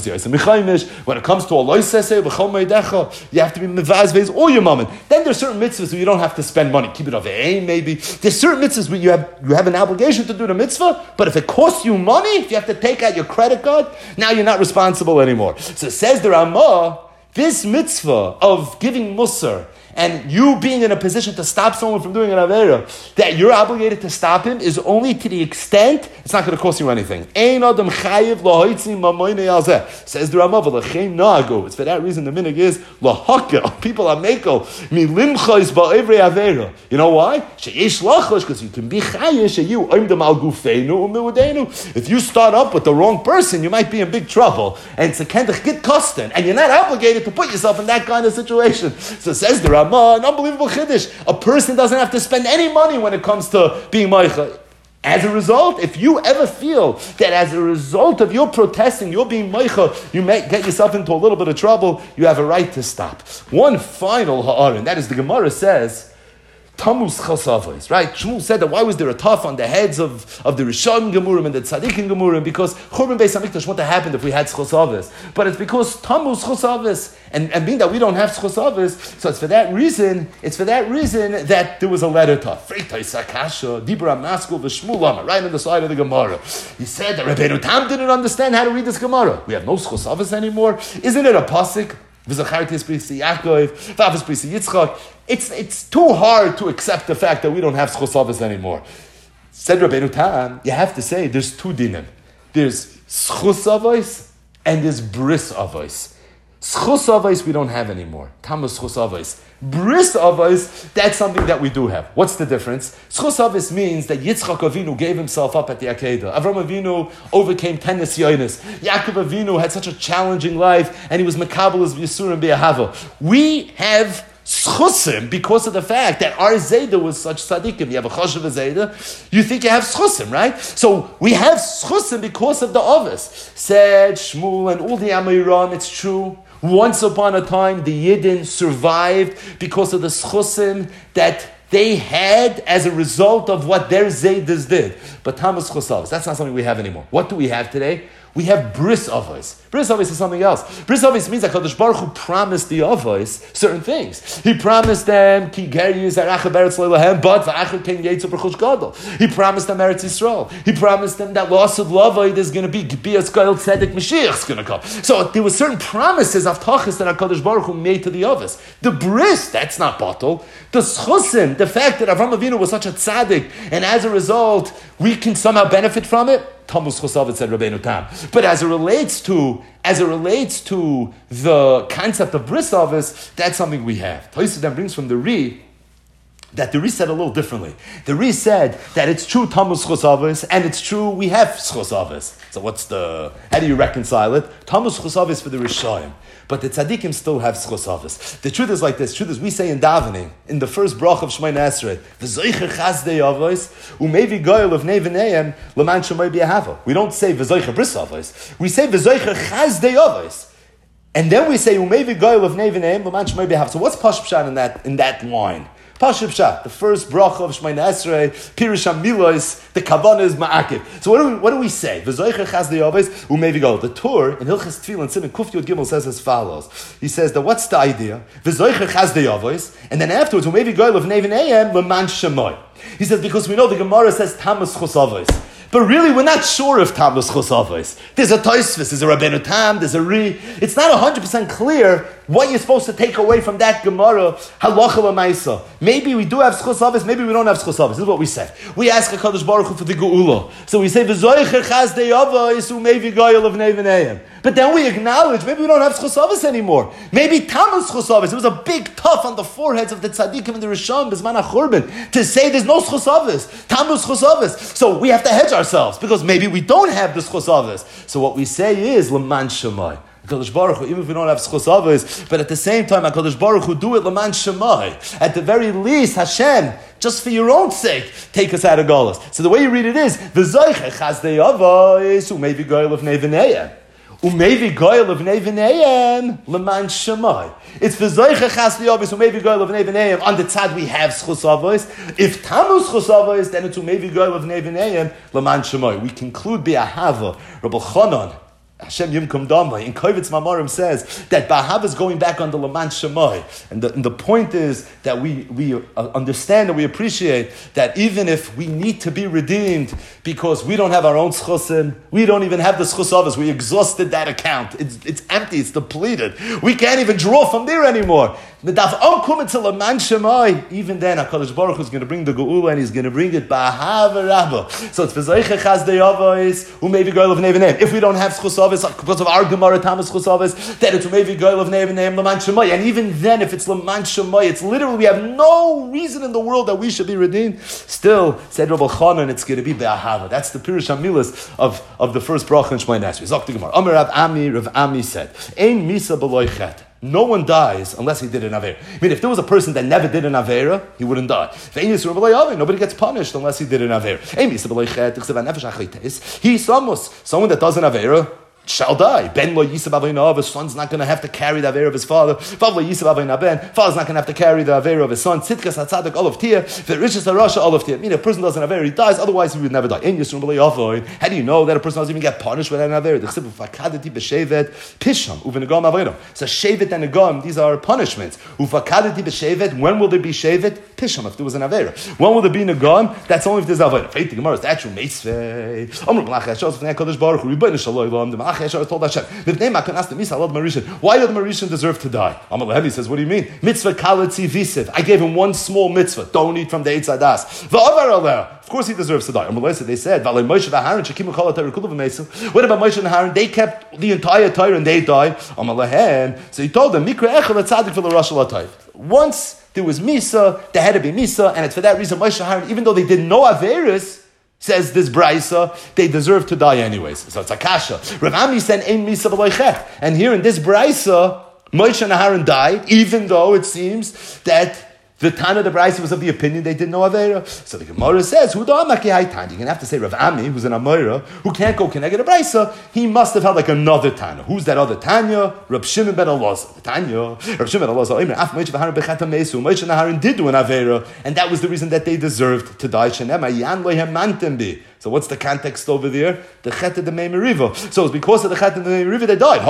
A: loisese, you have to be mevazvez all your mammon. Then there's certain mitzvahs where you don't have to spend money. Keep it of a maybe. There's certain mitzvahs where you have you have an obligation to do the mitzvah, but if it costs you money, if you have to take out your credit card, now you're not responsible anymore. So it says the Ramah, this mitzvah of giving musar and you being in a position to stop someone from doing an avera, that you're obligated to stop him, is only to the extent it's not going to cost you anything. Ein adam chayiv lahoitzim mamoyne yazeh. Says the Ramah, v'lechem nagu. It's for that reason the minig is lahaka. People are mekel milimchais ba'evrei avera. You know why? Sheyesh lachosh, because you can be chayish. You oimdem al gufeinu u'miudenu. If you start up with the wrong person, you might be in big trouble, and it's a kendach git kosten, and you're not obligated to put yourself in that kind of situation. So says the Ramah. An unbelievable chiddush. A person doesn't have to spend any money when it comes to being meicha. As a result, if you ever feel that as a result of your protesting, you're being meicha, you may get yourself into a little bit of trouble, you have a right to stop. One final ha'arin, that is the Gemara says, Tammuz chasavos, right? Shmuel said that why was there a tough on the heads of, of the Rishon Gemurim and the Tzadikin Gemurim? Because Churban Beis HaMikdash wouldn't have happened if we had chasavos. But it's because Tammuz chasavos, and, and being that we don't have chasavos, so it's for that reason, it's for that reason that there was a letter tough. Freitai Sakasha, Dibra Maskul v'Shmuel Lama, right on the side of the Gemara. He said that Rabbeinu Tam didn't understand how to read this Gemara. We have no chasavos anymore. Isn't it a pasuk? It's it's too hard to accept the fact that we don't have schosavos anymore. Said Rabbeinu Tam, you have to say there's two dinim. There's schosavos and there's bris avos. Schus avos we don't have anymore. Tamus schus avos. Bris avos, that's something that we do have. What's the difference? Schus avos means that Yitzchak Avinu gave himself up at the Akedah. Avram Avinu overcame ten nisyonis. Yaakov Avinu had such a challenging life, and he was mekabel as Yisurim be'ahava. We have schusim because of the fact that our Zayda was such tzaddikim. You have a choshev Zayda, you think you have schusim, right? So we have schusim because of the Ovis. Said Shmuel and all the Amiram, it's true. Once upon a time, the Yidden survived because of the schusim that they had as a result of what their Zaydas did. But Tamas Chosavos, that's not something we have anymore. What do we have today? We have bris avos. Bris avos is something else. Bris avos means that Kadosh Baruch Hu promised the avos certain things. He promised them ki ger yizarach beretz leilahem, but va'achar ken yetzu b'chush gadol. He promised them Eretz Yisrael. He promised them that loss of lavoi is going to be Gebias Goyel Tzedek Mashiach is going to come. So there were certain promises of tachas that Kadosh Baruch Hu made to the avos. The bris, that's not bottle. The schusim, the fact that Avram Avinu was such a tzaddik, and as a result we can somehow benefit from it. Tamus Chosavet said Rabbeinu Tam. But as it relates to as it relates to the concept of bris avos, that's something we have. Tosfos then brings from the Ri that the Ri said a little differently. The Ri said that it's true Tamus Chosavet and it's true we have Chosavet. So what's the how do you reconcile it? Tamus Chosavet for the Rishayim. But the tzaddikim still have schos. The truth is like this. The truth is we say in davening, in the first brach of Shemay Esrei, v'zoicher chazdei avos, umevi goyel of nevenayim, l'man shemay b'yahava. We don't say v'zoicher bris avos. We say v'zoicher chazdei avos. And then we say umevi goyel of nevenayim, l'man shemay b'yahava. So what's Pashut Pshat in that, in that line? Pashut Pshat, the first bracha of Shemay Esrei, Pirush HaMilos, the Kavanah is Ma'akiv. So what do we, what do we say? V'zoicher chazdei avos, umevi goyel. The Torah in Hilchas Tefillin, Siman Kuf Yud Gimel says as follows. He says that what's the idea? V'zoicher chazdei avos, and then afterwards, umevi goyel of nevenayim, l'man shemay. He says because we know the Gemara says Tamas Chos Avos. But really, we're not sure if Tamas Chos Avos. There's a Tosfos, there's a Rabbeinu Tam, there's a Ri. It's not one hundred percent clear what you're supposed to take away from that Gemara, halacha l'maisa. Maybe we do have Chos Avos, maybe we don't have Chos Avos. This is what we say. We ask HaKadosh Baruch Hu for the Geula. So we say, V'zoicher chazdei avos umevi goyel of nevenayim. But then we acknowledge, maybe we don't have Chos Avos anymore. Maybe Tamas Chos Avos. It was a big tuff on the foreheads of the tzaddikim and the Rishon, B'zman HaChurban, to say there's no Chos Avos. Tamas Chos Avos. So we have to hedge ourselves, because maybe we don't have this Chos Avos. So what we say is, L'man Shemai. HaKadosh Baruch Hu, even if we don't have schos avos, but at the same time, HaKadosh Baruch Hu, do it l'man shemai. At the very least, Hashem, just for your own sake, take us out of Golos. So the way you read it is, v'zoicher chazdei avos, umevi goyel of nevenayim. Umevi goyel of nevenayim, l'man shemai. It's v'zoicher chazdei avos, umevi goyel of nevenayim. On the tzad we have schos avos. If tamus schos avos, then it's umevi goyel of nevenayim, l'man shemai. We conclude bi'ahava, Rabbi Chanan, Hashem Yimkum Damai in Kovitz Mamarim says that Bahav is going back on the Laman Shemai, and the, and the point is that we we uh, understand and we appreciate that even if we need to be redeemed because we don't have our own schusim, we don't even have the schus avos, we exhausted that account. It's it's empty, it's depleted. We can't even draw from there anymore. Even then, HaKadosh Baruch Hu is going to bring the Geula and he's going to bring it Bahav Rabba. So it's V'zoicher chazdei avos umevi goyel of nevenayim. If we don't have schus avos because of our Gemara Tamas schus avos, then it's umevi goyel of nevenayim l'man shemai. And even then, if it's l'man shemai, it's literally we have no reason in the world that we should be redeemed. Still, said Rabbi Chanan, it's going to be Be'ahava. That's the Pirush HaMilos of, of the first bracha in Shemay Esrei. Zok the Gemara. Amar Rav Ami, Rav Ami said, Ein misa b'loy chet. No one dies unless he did an Avera. I mean, if there was a person that never did an Avera, he wouldn't die. Nobody gets punished unless he did an Avera. He someone that does an Avera shall die. Ben lo yisav avaynav, his son's not going to have to carry the avera of his father. Fav lo yisav avaynav ben, father's not going to have to carry the avera of his son. Tzidkas hatzadik olav tia, v'rishas harasha olav tia. I mean, if a person does an avera, he dies, otherwise he would never die. Ein yisrum b'lei avoid. How do you know that a person doesn't even get punished with an avera? The chsiv ufakadati b'shevet pisham uvenegam avayno. So shevet and negam, these are punishments. Ufakadati b'shevet, when will there be shevet? Pisham, if there was an Avera. When will there be Nagan? That's only if there's Avera. Faith, the Gemara is the actual Mitzvah. Amr Malachi Yashar, Fnei HaKadosh Baruch Hu, Rebbeinu Shalom, the Malachi Yashar told Hashem, V'vnei Makan asked the Misa, Alad Marishan, why did the Marishan deserve to die? Amr Lehem, says, what do you mean? Mitzvah Kalatzi Visiv. I gave him one small mitzvah. Don't eat from the Eitz Hadas. V'avar Aleh. Of course he deserves to die. Amr Lehem, they said, V'alei Moshe v'Aharon, Shekimu Kol HaTorah Kulu v'Meisel. What about Moshe and Aharon? They kept the entire Torah and they died. Amr Lehem. So he told them, Mikra Echel Tzaddik v'Lo Rashal HaTayv. Once there was Misa, there had to be Misa, and it's for that reason Moshe and Aharon, even though they did no Averis, says this Braisa, they deserve to die anyways. So it's a kasha. Rav Ami said, Ein Misa b'lo chet. And here in this Braisa, Moshe and Aharon died, even though it seems that the Tana, the Braisa, was of the opinion they did no Avera. So the Gemara says, Hu da'amaki haitan. You're going to have to say Rav Ami, who's an Amora, who can't go Keneged a Braisa, he must have held like another Tana. Who's that other Tanya? Rab Shimon ben Elazar. The Tanya, Rab Shimon ben Elazar, Af Moshe v'Aharon b'chata mesu. Moshe and Aharon did do an Avera, and that was the reason that they deserved to die. Shenema yan lo hemantem bi. So what's the context over there? The Chet of the Mei Meriva. So it's because of the Chet of the Mei Meriva they died.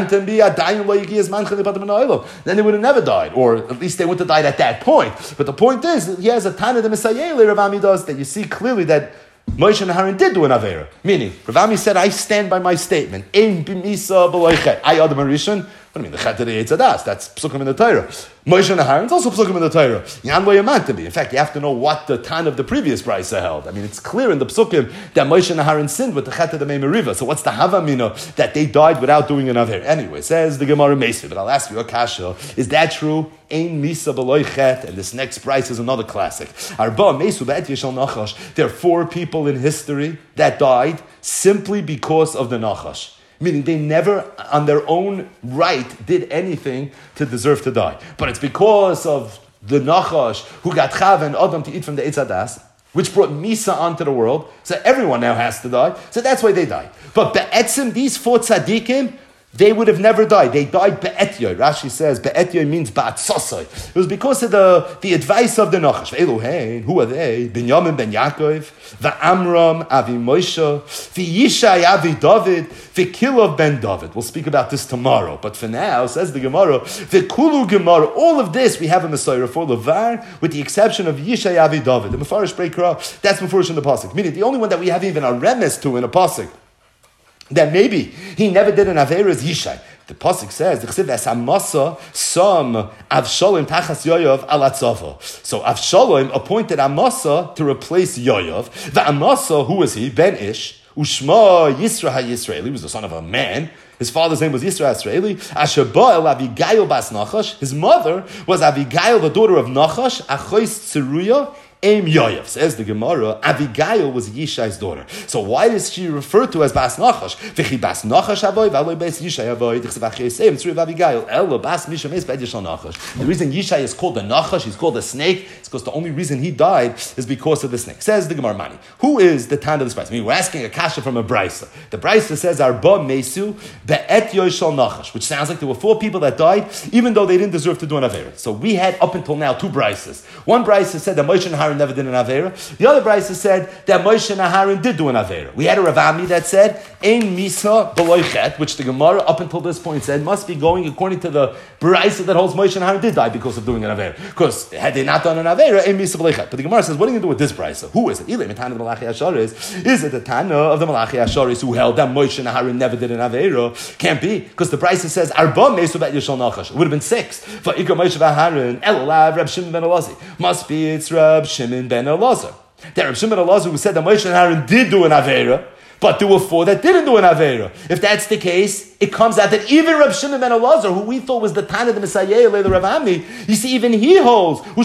A: Then they would have never died. Or at least they wouldn't have died at that point. But the point is, he has a Tana the Messiah, Rav Ami does, that you see clearly that Moshe and Aharon did do an Avera. Meaning, Rav Ami said, I stand by my statement. Ein b'misa b'lo chet. I Adam Arishan. What do you mean? The Chet of the Eitz Hadas. That's Psukim in the Torah. Moshe and Aharon is also Psukim in the Torah. Yan lo yaman to be. In fact, you have to know what the Tan of the previous Brisa held. I mean, it's clear in the Psukim that Moshe and Aharon sinned with the Chet of the Mei Meriva. So what's the Havamina that they died without doing an Avera? Anyway, says the Gemara Meisi. But I'll ask you, Akasha, is that true? Ein misa b'lo chet. And this next Brisa is another classic. Arba Meisu b'et Yeshal Nachash. There are four people in history that died simply because of the Nachash. Meaning they never, on their own right, did anything to deserve to die. But it's because of the Nachash who got Chav and Adam to eat from the Eitz Hadas, which brought Misa onto the world. So everyone now has to die. So that's why they died. But Be'etzim, these four tzaddikim, they would have never died. They died be'etyoy. Rashi says be'etyoy means ba'atzosoi. It was because of the, the advice of the Nachash. Elohein, who are they? Binyamin ben Yaakov, va'amram avi Moshe, v'yishai avi David, v'kilov ben David. We'll speak about this tomorrow. But for now, says the Gemara, v'kulu Gemara, all of this we have in the Torah for Levar, with the exception of Yishai avi David. The Mefarish Breikra, that's Mefarish in the Pasuk. Meaning the only one that we have even a remes to in a Pasuk, that maybe he never did an Avera is Yishai. The Pasuk says, the Chesiv Amasa some Avshalom Tachas Yoav Alatzava. So Avshalom appointed Amasa to replace Yoav. The Amasa, who was he? Ben Ish. Ushma Yisra HaYisraeli. He was the son of a man. His father's name was Yisra HaYisraeli. Asherba El Avigail Bas Nachash. His mother was Avigail, the daughter of Nachash. Achois Tzeruya. Aim Yoav. Says the Gemara, Avigail was Yishai's daughter. So why is she referred to as Bas Nachash? V'chi Bas Nachash avoy, v'aloi Bas Yishai avoy, d'chsev achiyasei, it's of Avigail. Elo Bas Misha Meis B'ed Yishal Nachash. The reason Yishai is called the Nachash, he's called the snake, is because the only reason he died is because of the snake. Says the Gemara Mani. Who is the Tan of this Brisa? I mean, we're asking a kasha from a Brisa. The Brisa says, Arba Mesu Be'et Yoshal Nachash, which sounds like there were four people that died, even though they didn't deserve to do an Avera. So we had up until now two Brisas. One Brisa said that Moshe and Aharon never did an Avera. The other Brisa said that Moshe and Aharon did do an Avera. We had a Rav Ami that said, Ein Misa b'lo chet, which the Gemara up until this point said must be going according to the Brisa that holds Moshe and Aharon did die because of doing an Avera. Because had they not done an Avera, Ein Misa b'lo chet. But the Gemara says, what are you going to do with this Brisa? Who is it? Is it the Tana of the Malachi Asharis who held that Moshe and Aharon never did an Avera? Can't be, because the Brisa says, Arba Mesu Bet Yishal Nachash. It would have been six. For Ikar Moshe v'Aharon, Elolav Reb Shimon ben Elazar. Must be it's Reb Shimon ben Elazar. That Reb Shimon ben Elazar who said that Moshe and Aharon did do an Avera, but there were four that didn't do an Avera. If that's the case, it comes out that even Reb Shimon ben Elazar, who we thought was the Tana the Messiah, the Rav Ami, you see, even he holds. If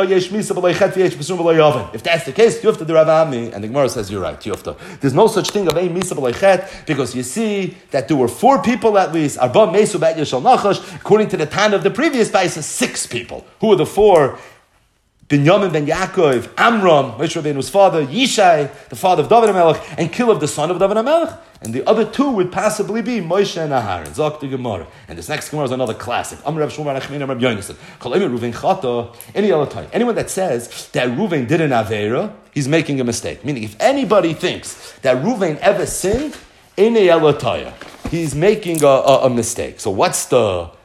A: that's the case, you have to do Rav Ami, and the Gemara says you're right. You have to. There's no such thing of ein misa b'lo chet, because you see that there were four people at least. Arba mesu b'et Yishal Nachash, according to the Tana of the previous Brisa, six people. Who are the four? Binyamin ben Yaakov, Amram, Moshe Rabbeinu's father, Yishai, the father of David HaMelech, and Kilev, the son of David HaMelech. And the other two would possibly be Moshe and Aharon. Zok the Gemara. And this next Gemara is another classic. Amr Rav Shmuel Bar Nachman Rav Yonasan. Ruven Chata. Any other time. Anyone that says that Ruven did an Avera, he's making a mistake. Meaning, if anybody thinks that Ruven ever sinned, Ene Elotaya, he's making a, a, a mistake. So what's the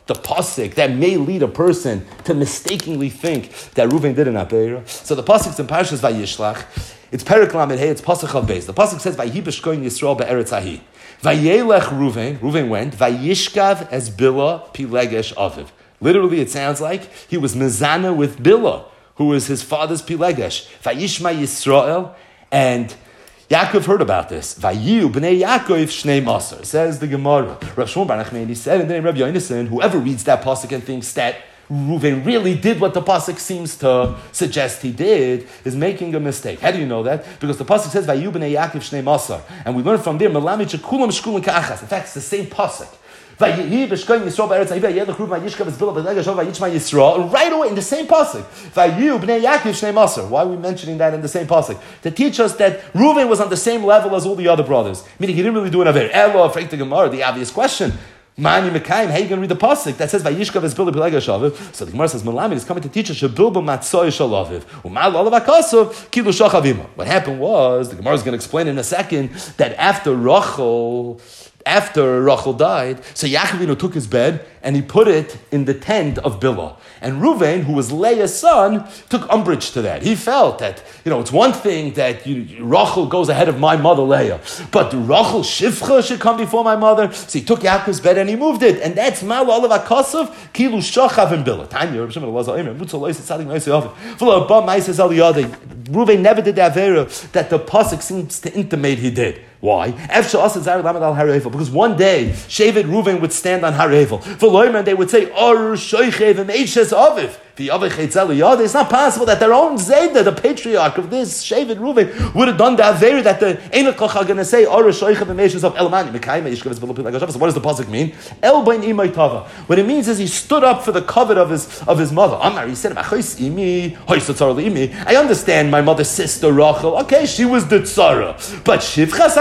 A: the pasuk that may lead a person to mistakenly think that Reuven did an Aveira. So the pasuk's in Parshas Vayishlach. It's Perek Lamed Hey, it's pasuk of Beis. The pasuk says, "Vayi b'shkoin Yisrael be'eretz hahi." Vayelech Reuven, Reuven went, Vayishkav es Bila Pilegesh Aviv. Literally, it sounds like he was mezana with Bila, who was his father's Pilegesh. Vayishma Yisrael, and Yaakov heard about this. Vayu b'nei Yaakov shnei maser, says the Gemara. Rav Shmuel Bar Nachmani, he said, and then Rabbi Yonasan, whoever reads that pasuk and thinks that Reuven really did what the pasuk seems to suggest he did, is making a mistake. How do you know that? Because the pasuk says Vayu b'nei Yaakov shnei maser, and we learn from there Melamid shekulam shkulim ka'achas. In fact, it's the same pasuk. Vayi b'shkoin Yisrael be'eretz hahi vayelech Reuven vayishkav es Bila b'legesh aviv vayishma Yisrael. Right away in the same pasuk. Vayu b'nei Yaakov shnei maser. Why are we mentioning that in the same pasuk? To teach us that Reuven was on the same level as all the other brothers. Meaning he didn't really do an aver. Elo, afraid the Gemara, the obvious question. Mani Mekayim, how are you going to read the pasuk that says Vayishkav es Bila b'legesh aviv? So the Gemara says Melamid is coming to teach us shebilba matzoy shel aviv u'mal olav hakasov kilu shachavima. What happened was, the Gemara is going to explain in a second, that after Rachel After Rachel died, so Yaakov took his bed and he put it in the tent of Bila. And Reuven, who was Leah's son, took umbrage to that. He felt that, you know, it's one thing that you, Rachel goes ahead of my mother Leah, but Rachel Shivcha should come before my mother. So he took Yaakov's bed and he moved it. And that's Mal Olav HaKasav, Kilu Shachav and Bila. Tanya, Reb Shimon Elazar Eimer, Mutzal Lois Tzadik Noisei Ovid. Full of Ba Maises Aliyadeh. Reuven never did the Avera that the pasuk seems to intimate he did. Why? Because one day, Shevet Reuven would stand on Har Hevel. And they would say, Or Shoichev Meishes Aviv. It's not possible that their own Zayda, the patriarch of this Shevet Reuven, would have done the Avera that the Einoch are going to say, Or Shoichev Meishes of Elmani. So what does the pasuk mean? El Bain Imay Tava. What it means is he stood up for the covet of his of his mother. Amar, he said, I understand my mother's sister Rachel. Okay, she was the tzara. But Shivchas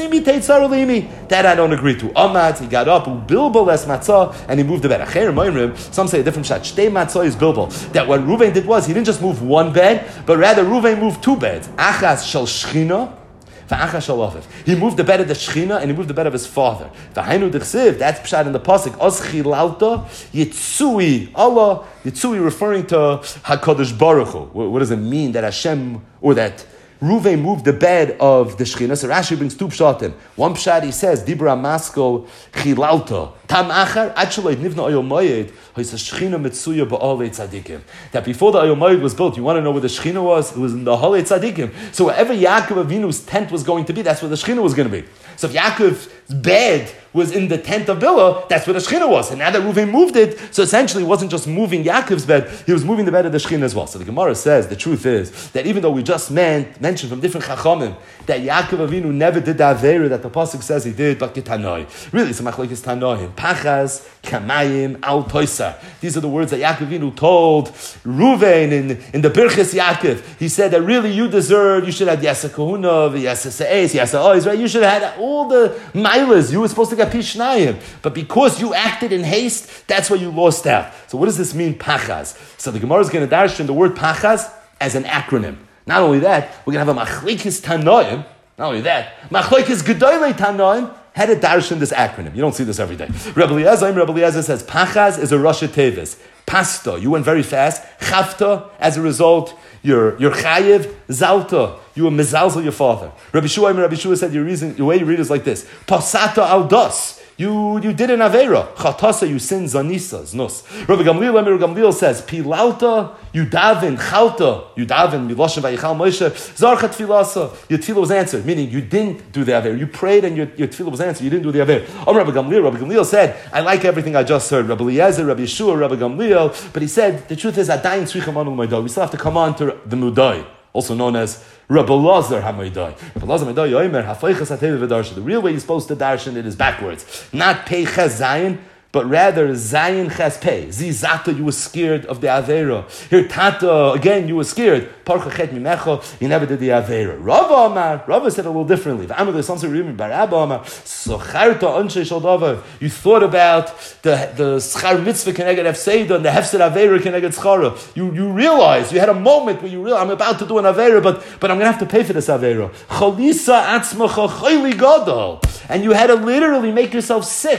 A: that I don't agree to. Amad, he got up, Bilbo les matzah, and he moved the bed. Some say a different shot. Shtei matzah is Bilbo. That what Reuven did was, he didn't just move one bed, but rather Reuven moved two beds. Achas shel shchina, v'achas shel aviv. He moved the bed of the shchina, and he moved the bed of his father. V'hainu d'chsiv, that's pshat in the pasuk. Os chilalta yitzui Allah, yitzui referring to HaKadosh Baruch Hu. What does it mean that Hashem, or that Reuven moved the bed of the Shechina? So Rashi brings two pshatim. One pshat, he says, Dibra Maskol Chilalta. Tam Achar, actually, Nivna Oyel Moyed, Hoysa Shechina Metsuya Ba'alei Tzadikim. That before the Oyel Moyed was built, you want to know where the Shechina was? It was in the Halei Tzadikim. So wherever Yaakov Avinu's tent was going to be, that's where the Shechina was going to be. So if Yaakov's bed was in the tent of Bila, that's where the Shechina was. And now that Reuven moved it, so essentially it wasn't just moving Yaakov's bed, he was moving the bed of the Shechina as well. So the Gemara says, the truth is, that even though we just meant, mentioned from different Chachamim, that Yaakov Avinu never did the Avera that the Pasuk says he did, but Ketanoi. Really, it's a machlokes Tanoim. Pachas, Kamayim, Al Toisar. These are the words that Yaakov Avinu told Reuven in, in the Birchas Yaakov. He said that really you deserve, you should have Yasa Kahuna, Yasa Se'ez, Yasa Oiz, right? You should have had all the milas. You were supposed to get Pishnayim. But because you acted in haste, that's why you lost out. So what does this mean, Pachas? So the Gemara is going to darshan the word Pachas as an acronym. Not only that, we're going to have a Machlekes Tanoim. Not only that, Machlekes Gedolei Tanoim had a darshan this acronym. You don't see this every day. Rabbi Eliezer, Rabbi Eliezer says, Pachas is a Rosh Tevis. Pasta, you went very fast. Chavta, as a result, you're, you're chayiv. Zalta, you were mezalzel your father. Rabbi Shua, Rabbi Shua said, your, reason, your way you read is like this. Pasata al das. You, you did an Avera. Chatasa, you sin zanisa, znus. Rabbi Gamliel, Rabbi Gamliel says, Pilalta, you daven, chalta, you daven, miloshem vayichal Moshe, zarcha tfilasa. Your tefillah was answered, meaning you didn't do the Avera. You prayed and your, your tefillah was answered, you didn't do the Avera. Oh, Rabbi Gamliel, Rabbi Gamliel said, I like everything I just heard. Rabbi Eliezer, Rabbi Yeshua, Rabbi Gamliel, but he said, the truth is, Adayin tzricha manu l'maydai. We still have to come on to the Mudai, also known as Rabbi Lazar HaMaydai. Rabbi Lazar HaMaydai Yomer Hafeichas HaTevi V'darshan. The real way you're supposed to darshan it is backwards. Not Pei Ches Zayin, but rather Zayin Ches Pei. Zizata, you were scared of the Avera. Here Tata, again, you were scared. Parcha Chet Mimecha, you never did the Avera. Rava Amar, Rava said a little differently. V'amar L'samsa Rimim Barabba Amar, Socharta Anshe Shal Davar. You thought about the, the Schar Mitzvah Keneged Hefseida and the Hefsed Avera Keneged Schara. You, you realized, you had a moment where you realized, I'm about to do an Avera, but, but I'm going to have to pay for this Avera. Chalisa Atzmacha Chayli Gadol. And you had to literally make yourself sick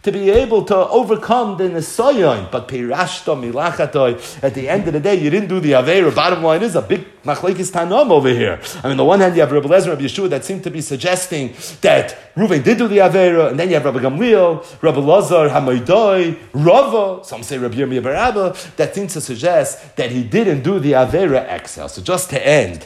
A: to be able to overcome the Nesayon. But Pirashta Milachatoi, at the end of the day, you didn't do the Aveira. Bottom line is a big Machlekes Tanam over here. I mean, on the one hand, you have Rabbi Lezer and Rabbi Yeshua that seem to be suggesting that Reuven did do the Aveira, and then you have Rabbi Gamliel, Rabbi Lazar, Hamaydoi, Rava, some say Rabbi Yirmiyah bar Abba, that seems to suggest that he didn't do the Aveira Excel. So just to end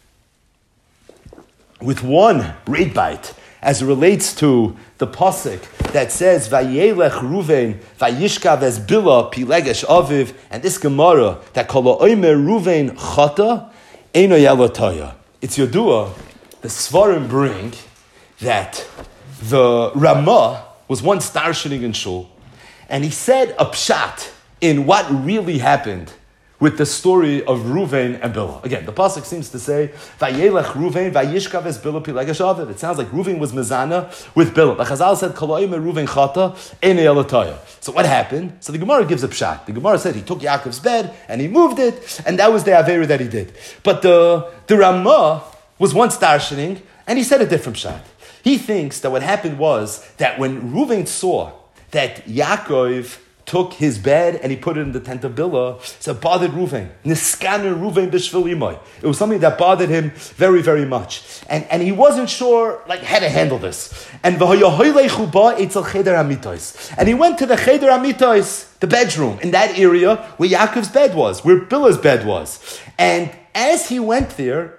A: with one read bite, as it relates to the pasuk that says Vayelech Ruven Vayishkav es Bila Pilegesh Aviv, and this Gemara that Kol Omer Ruven Chata Eino Yalotaya. It's Yodua. The Svarim bring that the Ramah was once darshaning in shul, and he said a pshat in what really happened with the story of Ruvain and Bilhah. Again, the pasuk seems to say, "Vayelech Ruvain, vayishkav es Bilhah pilegesh aviv." It sounds like Ruvain was mezana with Bilhah. But Chazal said, "Koloim Ruvain chata ene elataya." So what happened? So the Gemara gives a pshat. The Gemara said he took Yaakov's bed and he moved it, and that was the avera that he did. But the the Ramah was once darshaning, and he said a different pshat. He thinks that what happened was that when Ruvain saw that Yaakov took his bed and he put it in the tent of Bilhah, so it bothered Ruvain. Niskaner Ruvain b'shvil imay. It was something that bothered him very, very much. And, and he wasn't sure like how to handle this. And and he went to the Cheder Amitos, the bedroom, in that area where Yaakov's bed was, where Bilhah's bed was. And as he went there,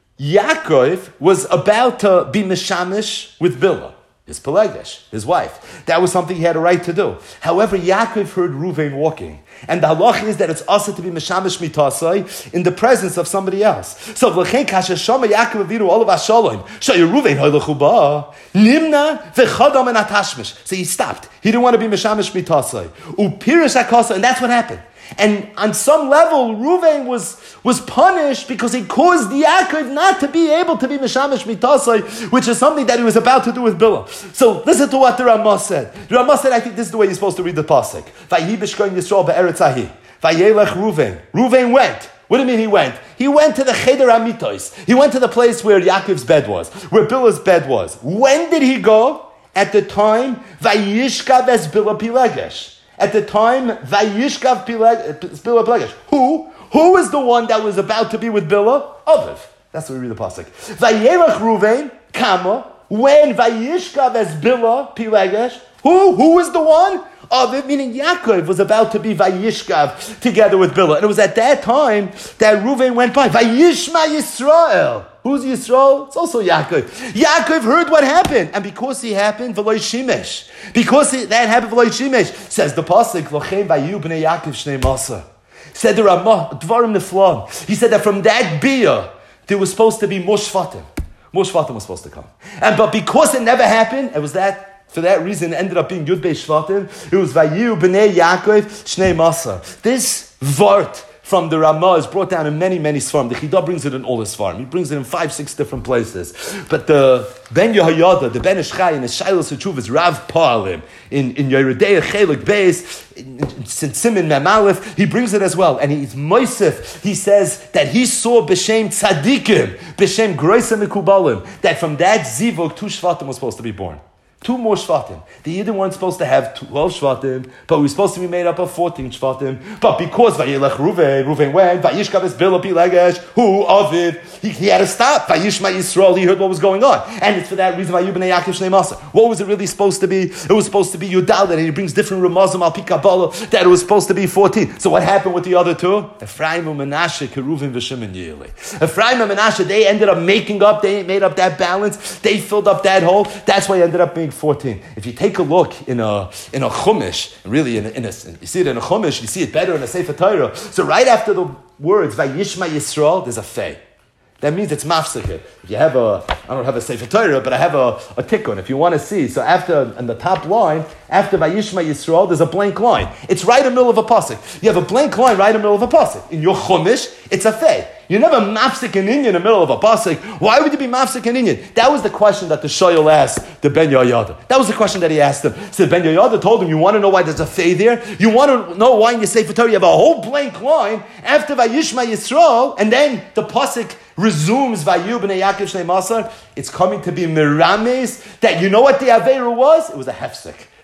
A: Yaakov was about to be mishamish with Bilhah, his Pelegesh, his wife. That was something he had a right to do. However, Yaakov heard Ruvain walking. And the halach is that it's also to be mishamish mitasai in the presence of somebody else. So, v'chein kasha shama Yaakov aviru olav hashalom, shaya Ruvain hoylechu ba, nimna v'chadam and atashmish. So he stopped. He didn't want to be mishamish mitasai. Upirish akasa, and that's what happened. And on some level, Ruvain was, was punished because he caused Yaakov not to be able to be Mishamish Mitasai, which is something that he was about to do with Bilhah. So listen to what the Ramah said. The Ramah said, I think this is the way you're supposed to read the pasuk. Vayi b'shkoin Yisrael be'eretz ahi. Vayelech Ruvain. Ruvain went. What do you mean he went? He went to the Cheder Amitos. He went to the place where Yaakov's bed was, where Bilhah's bed was. When did he go? At the time, Vayishkav es Bilhah Pilegesh. At the time, Vayishkav Bilhah Pilegesh. Who? Who is the one that was about to be with Bilhah? Aviv. That's what we read the pasuk. Vayelech Ruvain, Kama. When Vayishkav es Bilhah Pilegesh. Who? Who is the one? Aviv, meaning Yaakov was about to be Vayishkav together with Bilhah. And it was at that time that Ruvain went by. Vayishma Yisrael. Who's Yisrael? It's also Yaakov. Yaakov heard what happened. And because he happened, V'loi Shimesh. Because he, that happened, V'loi Shimesh. Says the pasuk, V'chein Vayu b'nei Yaakov shnei masa. Said the Ramah, Dvarim Neflam. He said that from that bia, there was supposed to be Moshvatim. Moshvatim was supposed to come. And but because it never happened, it was that, for that reason, it ended up being Yud Bei Shvatim. It was Vayu b'nei Yaakov shnei masa. This vart from the Ramah is brought down in many, many Svarim. The Chidah brings it in all his Svarim. He brings it in five, six different places. But the Ben Yehoyada, the Ben Ish Chai, in his Shilas HaTshuva is Rav Pa'alim. In, in Yeridei Chelik Beis, in, in Simin Mem Aleph, he brings it as well. And he's Moisef. He says that he saw B'Shem Tzadikim, B'Shem Groisa Mekubalim, that from that Zivug, two Shvatim was supposed to be born. Two more Shvatim. The Yidden weren't supposed to have twelve Shvatim, but we were supposed to be made up of fourteen Shvatim. But because Vayelech Ruvain, Ruvain went, Vayishkav es Bilhah Pilegesh, who of it, he, he had to stop. Vayishma Yisrael, he heard what was going on. And it's for that reason Vayu b'nei Yaakov shnei masa. What was it really supposed to be? It was supposed to be Yudal, and he brings different Ramazim al Pi Kabbalah, that it was supposed to be fourteen. So what happened with the other two? Ephraim and Menashe, Keruvim v'Shimon Yili. Ephraim and Menashe, they ended up making up, they made up that balance, they filled up that hole. That's why it ended up being fourteen. If you take a look in a in a Chumash, really in a, in a, you see it in a Chumash, you see it better in a Sefer Torah. So right after the words Vayishma Yisrael, there's a Fei. That means it's mafseke. If you have a, I don't have a Sefer Torah, but I have a, a tikkun. If you want to see, so after, on the top line, after Vayishma Yisrael, there's a blank line. It's right in the middle of a pasuk. You have a blank line right in the middle of a pasuk. In your Chumash, it's a Fei. You never mafsik an Inyan in the middle of a pasuk. Why would you be mafsik an Inyan? That was the question that the Shoyal asked the Ben Yehoyada. That was the question that he asked him. So Ben Yehoyada told him, you want to know why there's a Fei there? You want to know why in your Sefer Torah you have a whole blank line after Vayishma Yisrael, and then the pasuk resumes Vayu b'nei Yaakov shnei masar. It's coming to be mirames that you know what the Aveira was? It was a hefsek.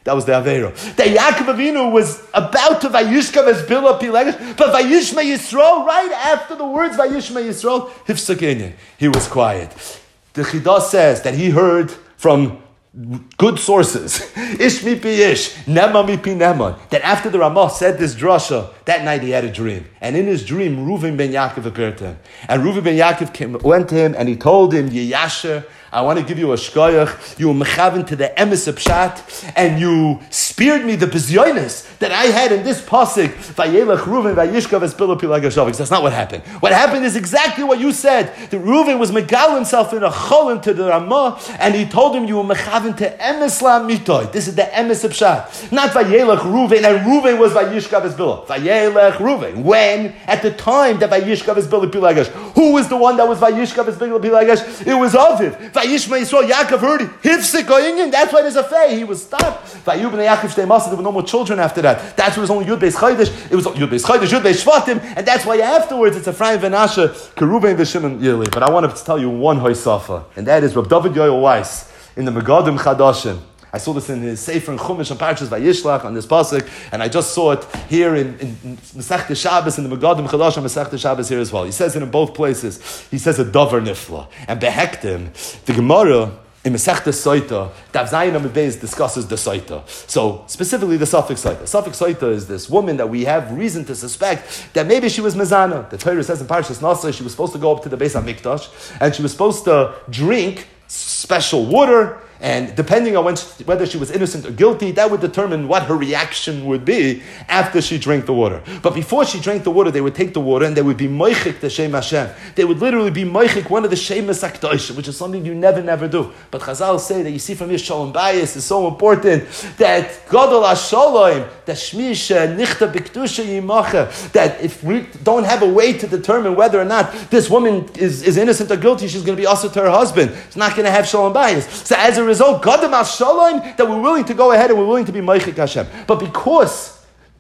A: That was the Aveira. That Yaakov Avinu was about to Vayishkav as Bila Pilegesh, but Vayishma Yisrael, right after the words Vayishma Yisrael, Hifsak Inyan, he was quiet. The Chidah says that he heard from good sources, Ish mi pi ish, Nema mi pi Nema, that after the Ramah said this drasha, that night he had a dream. And in his dream, Reuven ben Yaakov occurred to him. And Reuven ben Yaakov came, went to him and he told him, Yeyasher, I want to give you a shkoyach. You were mechaven to the emes of pshat, and you speared me the bizyonis that I had in this pasuk. Vayelech Reuven vayishkav es bilo pilagashavik. That's not what happened. What happened is exactly what you said. That Reuven was megal himself in a cholim to the Ramah, and he told him you were mechaven to emes la mitoy. This is the emes of pshat, not vayelech Reuven, and Reuven was vayishkav es bilo. Vayelech Reuven. When at the time that vayishkav es bilo pilagash, who was the one that was vayishkav es bilo pilagash? It was Aviv. Yishma Yisrael, Yaakov heard Hifsik Goyinyan. That's why there's a fay. He was stopped. Vayub and Yaakov Shtei Masa. There were no more children after that. That's why it was only Yud Beis Chaydish. It was Yud Beis Chaydish, Yud Beis Shvatim, and that's why afterwards it's Ephraim Venasha, Keruben V'Shimon Yili. But I want to tell you one Hoysafa, and that is Reb David Yoel Weiss in the Megadim Chadashim. I saw this in his Sefer and Chumash and Parshas Vayishlach on this pasuk, and I just saw it here in, in, in Masechta Shabbos in the Megadim Chadash and Masechta Shabbos here as well. He says it in both places. He says a davar nifla and behektim. The Gemara in Masechta Soita, Dav Zayin Amud Beis discusses the Soita. So specifically the suffix Soita. Suffix Soita is this woman that we have reason to suspect that maybe she was Mezana. The Torah says in Parshas Nasai she was supposed to go up to the Beis HaMikdash and she was supposed to drink special water. And depending on when she, whether she was innocent or guilty, that would determine what her reaction would be after she drank the water. But before she drank the water, they would take the water and they would be moichik the Shem Hashem. They would literally be moichik one of the Shemas HaKadosh, which is something you never, never do. But Chazal say that you see from here, Shalom Bayis is so important that Gadol HaShalom, that Shmish Nichta B'Kedusha Yimacha, that if we don't have a way to determine whether or not this woman is, is innocent or guilty, she's going to be also to her husband. She's not going to have Shalom Bayis. So as a result, Gadol HaShalom, that we're willing to go ahead and we're willing to be Meichik Hashem. But because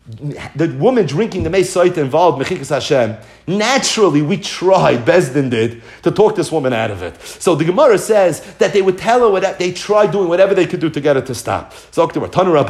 A: the woman drinking the Mei Soita involved Mechikas Hashem, naturally we tried, Bezdin did, to talk this woman out of it. So the Gemara says that they would tell her what they tried doing whatever they could do to get her to stop. So they would tell her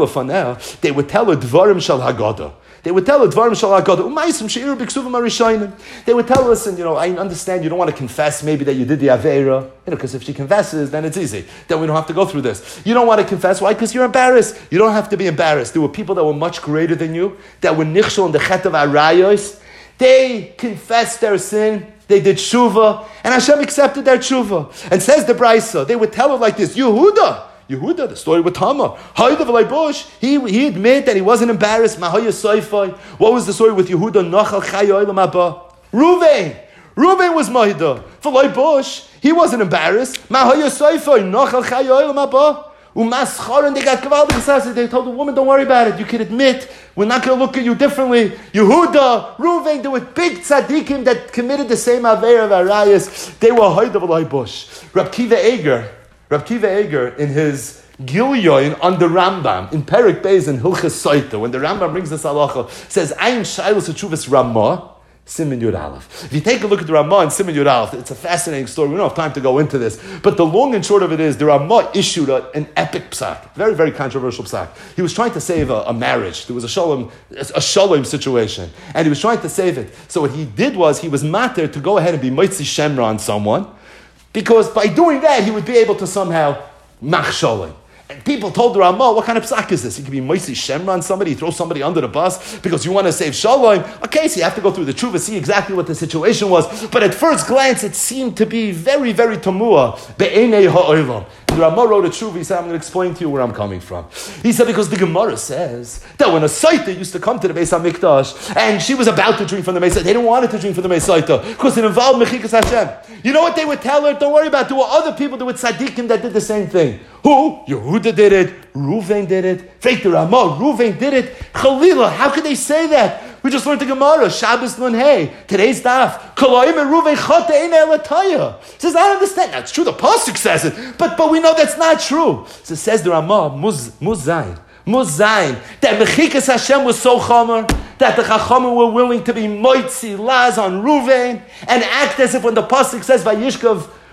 A: Dvarim Shal Haggadah. They would tell her Dvarim Shal Haggadah. They would tell her, listen, you know, I understand you don't want to confess maybe that you did the Aveira, you know, because if she confesses, then it's easy. Then we don't have to go through this. You don't want to confess. Why? Because you're embarrassed. You don't have to be embarrassed. There were people that were much greater than you, that were nichshol in the chet of arayos. They confessed their sin. They did tshuva, and Hashem accepted their tshuva. And says the Brisa, they would tell her like this, Yehuda, Yehuda, the story with Tamar. He, he admitted that he wasn't embarrassed. What was the story with Yehuda? Reuven. Reuven was Mahida. He wasn't embarrassed. And they got Kavaldik. They told the woman, don't worry about it. You can admit, we're not going to look at you differently. Yehuda, Reuven, there were big tzaddikim that committed the same Aveir of Arayas. They were Haida V'lai Bush. Rab Kiva Eger, Rab Kiva Eger, in his Gilyoin on the Rambam, in Perik Beis in Hilchas Soita, when the Rambam brings this halacha, says, Ayin Shailos Hachuvas Ramah, Siman Yud Aleph. If you take a look at the Ramah and Siman Yud Aleph, it's a fascinating story. We don't have time to go into this. But the long and short of it is, the Ramah issued a, an epic psak. Very, very controversial psak. He was trying to save a, a marriage. There was a shalom, a shalom situation. And he was trying to save it. So what he did was, he was matter to go ahead and be Moitzi Shemra on someone, because by doing that, he would be able to somehow mach shalom. And people told the Ramah, what kind of psak is this? He could be Moisi Shemra on somebody, throw somebody under the bus because you want to save Shalom. Okay, so you have to go through the tshuva, see exactly what the situation was. But at first glance, it seemed to be very, very tamua. Be'enei ha'olam. The Ramah wrote a tshuva, he said, I'm going to explain to you where I'm coming from. He said, because the Gemara says that when a Saita used to come to the Beis HaMikdash and she was about to drink from the Beis HaMikdash, they didn't want her to drink from the Beis Saita because it involved Mechikas Hashem. You know what they would tell her? Don't worry about it. There were other people, there were tzaddikim that did the same thing. Who? Yehuda did it. Reuven did it. Fake the Ramah. Reuven did it. Chalila. How could they say that? We just learned the Gemara. Shabbos Nun Hey. Today's daf. Kalayim and Reuven chata ein elataya. Says, I don't understand. That's true. The pasuk says it. But, but we know that's not true. So it says the Ramah. Muz, muz zayin. Muz zayin. That Mechikas Hashem was so chomer that the Chachamim were willing to be moitzi laz on Reuven and act as if when the pasuk says Vayishkav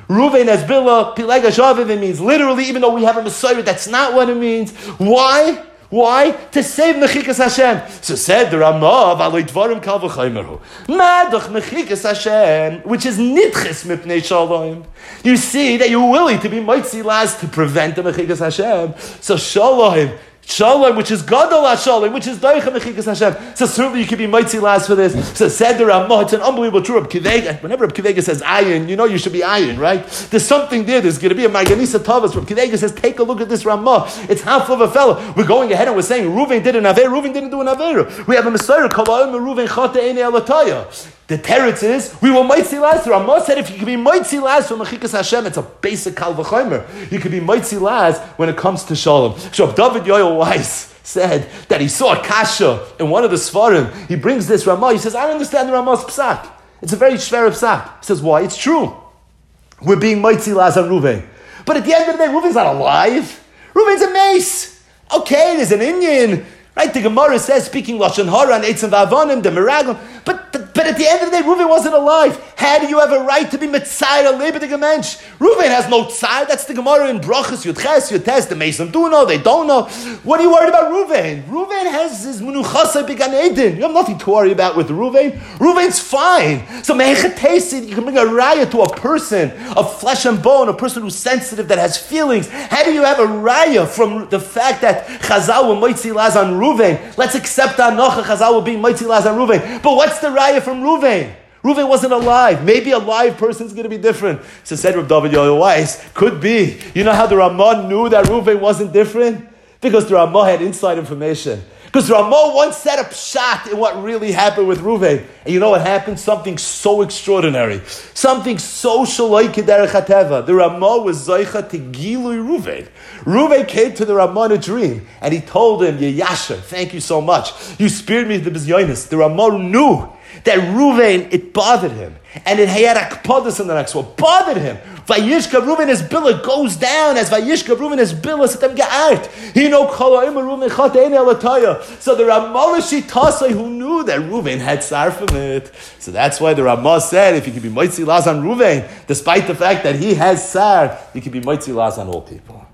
A: Ruvain has Bila, Pilega Shaviv, it means literally, even though we have a Messiah, that's not what it means. Why? Why? To save Mechikas Hashem. So said the Ramah, V'aloi Dvarim Kal V'chaymeru. Madach Mechikas Hashem, which is Nitches Mipnei Shalom. You see that you're willing to be Moitzi Laz to prevent the Mechikas Hashem. So Shalom, Shalom, which is Gadol HaShalom, which is Doicha Mechikas Hashem. So certainly you can be Moitzi Laz for this. So said the Ramah, it's an unbelievable truth. Reb Kivega, whenever Reb Kivega says iron, you know you should be iron, right? There's something there. There's going to be a Marganisa Tavas. Reb Kivega says, take a look at this Ramah. It's half of a fellow. We're going ahead and we're saying Ruvain did an Aver, Ruvain didn't do an Aver. We have a Messiah, Kalayim Ruvain Chata Eine Alataya. The teretz is, we will Moitzi Laz. The Ramah said if you can be Moitzi Laz for Mechikas Hashem, it's a basic Kal V'chaymer. You can be Moitzi Laz when it comes to Shalom. So David Yoel Weiss said that he saw a kasha in one of the Svarim. He brings this Ramah. He says, I don't understand the Ramah's psak. It's a very shver psak. He says, why? It's true. We're being Moitzi Laz on Ruvain. But at the end of the day, Ruvain's not alive. Ruvain's a mace. Okay, there's an Indian. Right? The Gemara says, speaking Lashon Hara and Eitzim V'avonim, the Meraglim. But, but at the end of the day, Ruvain wasn't alive. How do you have a right to be Mitzayir, a lebendiger Mensch? Ruvain has no Tzayir. That's the Gemara in Brachas, Yudches, Yudtes. The Mason do know, they don't know. What are you worried about Ruvain? Ruvain has his Menuchasai B'Gan Eden. You have nothing to worry about with Ruvain. Ruvain's fine. So Mehechatesid, you can bring a raya to a person of flesh and bone, a person who's sensitive, that has feelings. How do you have a raya from the fact that Chazal will Moitzi Laz on Ruvain? Let's accept Anocha, Chazal will be Moitzi Laz on Ruvain. But what's the raya from Ruvain? Ruvain wasn't alive. Maybe a live person's going to be different. So said Reb David Yoel Weiss, could be. You know how the Ramah knew that Ruvain wasn't different? Because the Ramah had inside information. Because the Ramah once set up shot in what really happened with Ruvain. And you know what happened? Something so extraordinary. Something so shaloi k'derech hateva. The Ramah was zoicha to gilui Ruvain. Ruvain came to the Ramah in a dream. And he told him, Yeyasher, thank you so much. You spared me the bizyonis. The Ramah knew that Ruvain, it bothered him. And it had akpadas in the next one. Bothered him. Vayishka Ruvain his billah goes down as Vayishka Ruvain his billah satem ge'art. He know Kala Ima Ruvain Chata Eine Alataya. So the Ramah Shitasai who knew that Ruvain had sar from it. So that's why the Ramah said if you can be Moitzi Laz on Ruvain, despite the fact that he has sar, you can be Moitzi Laz on all people.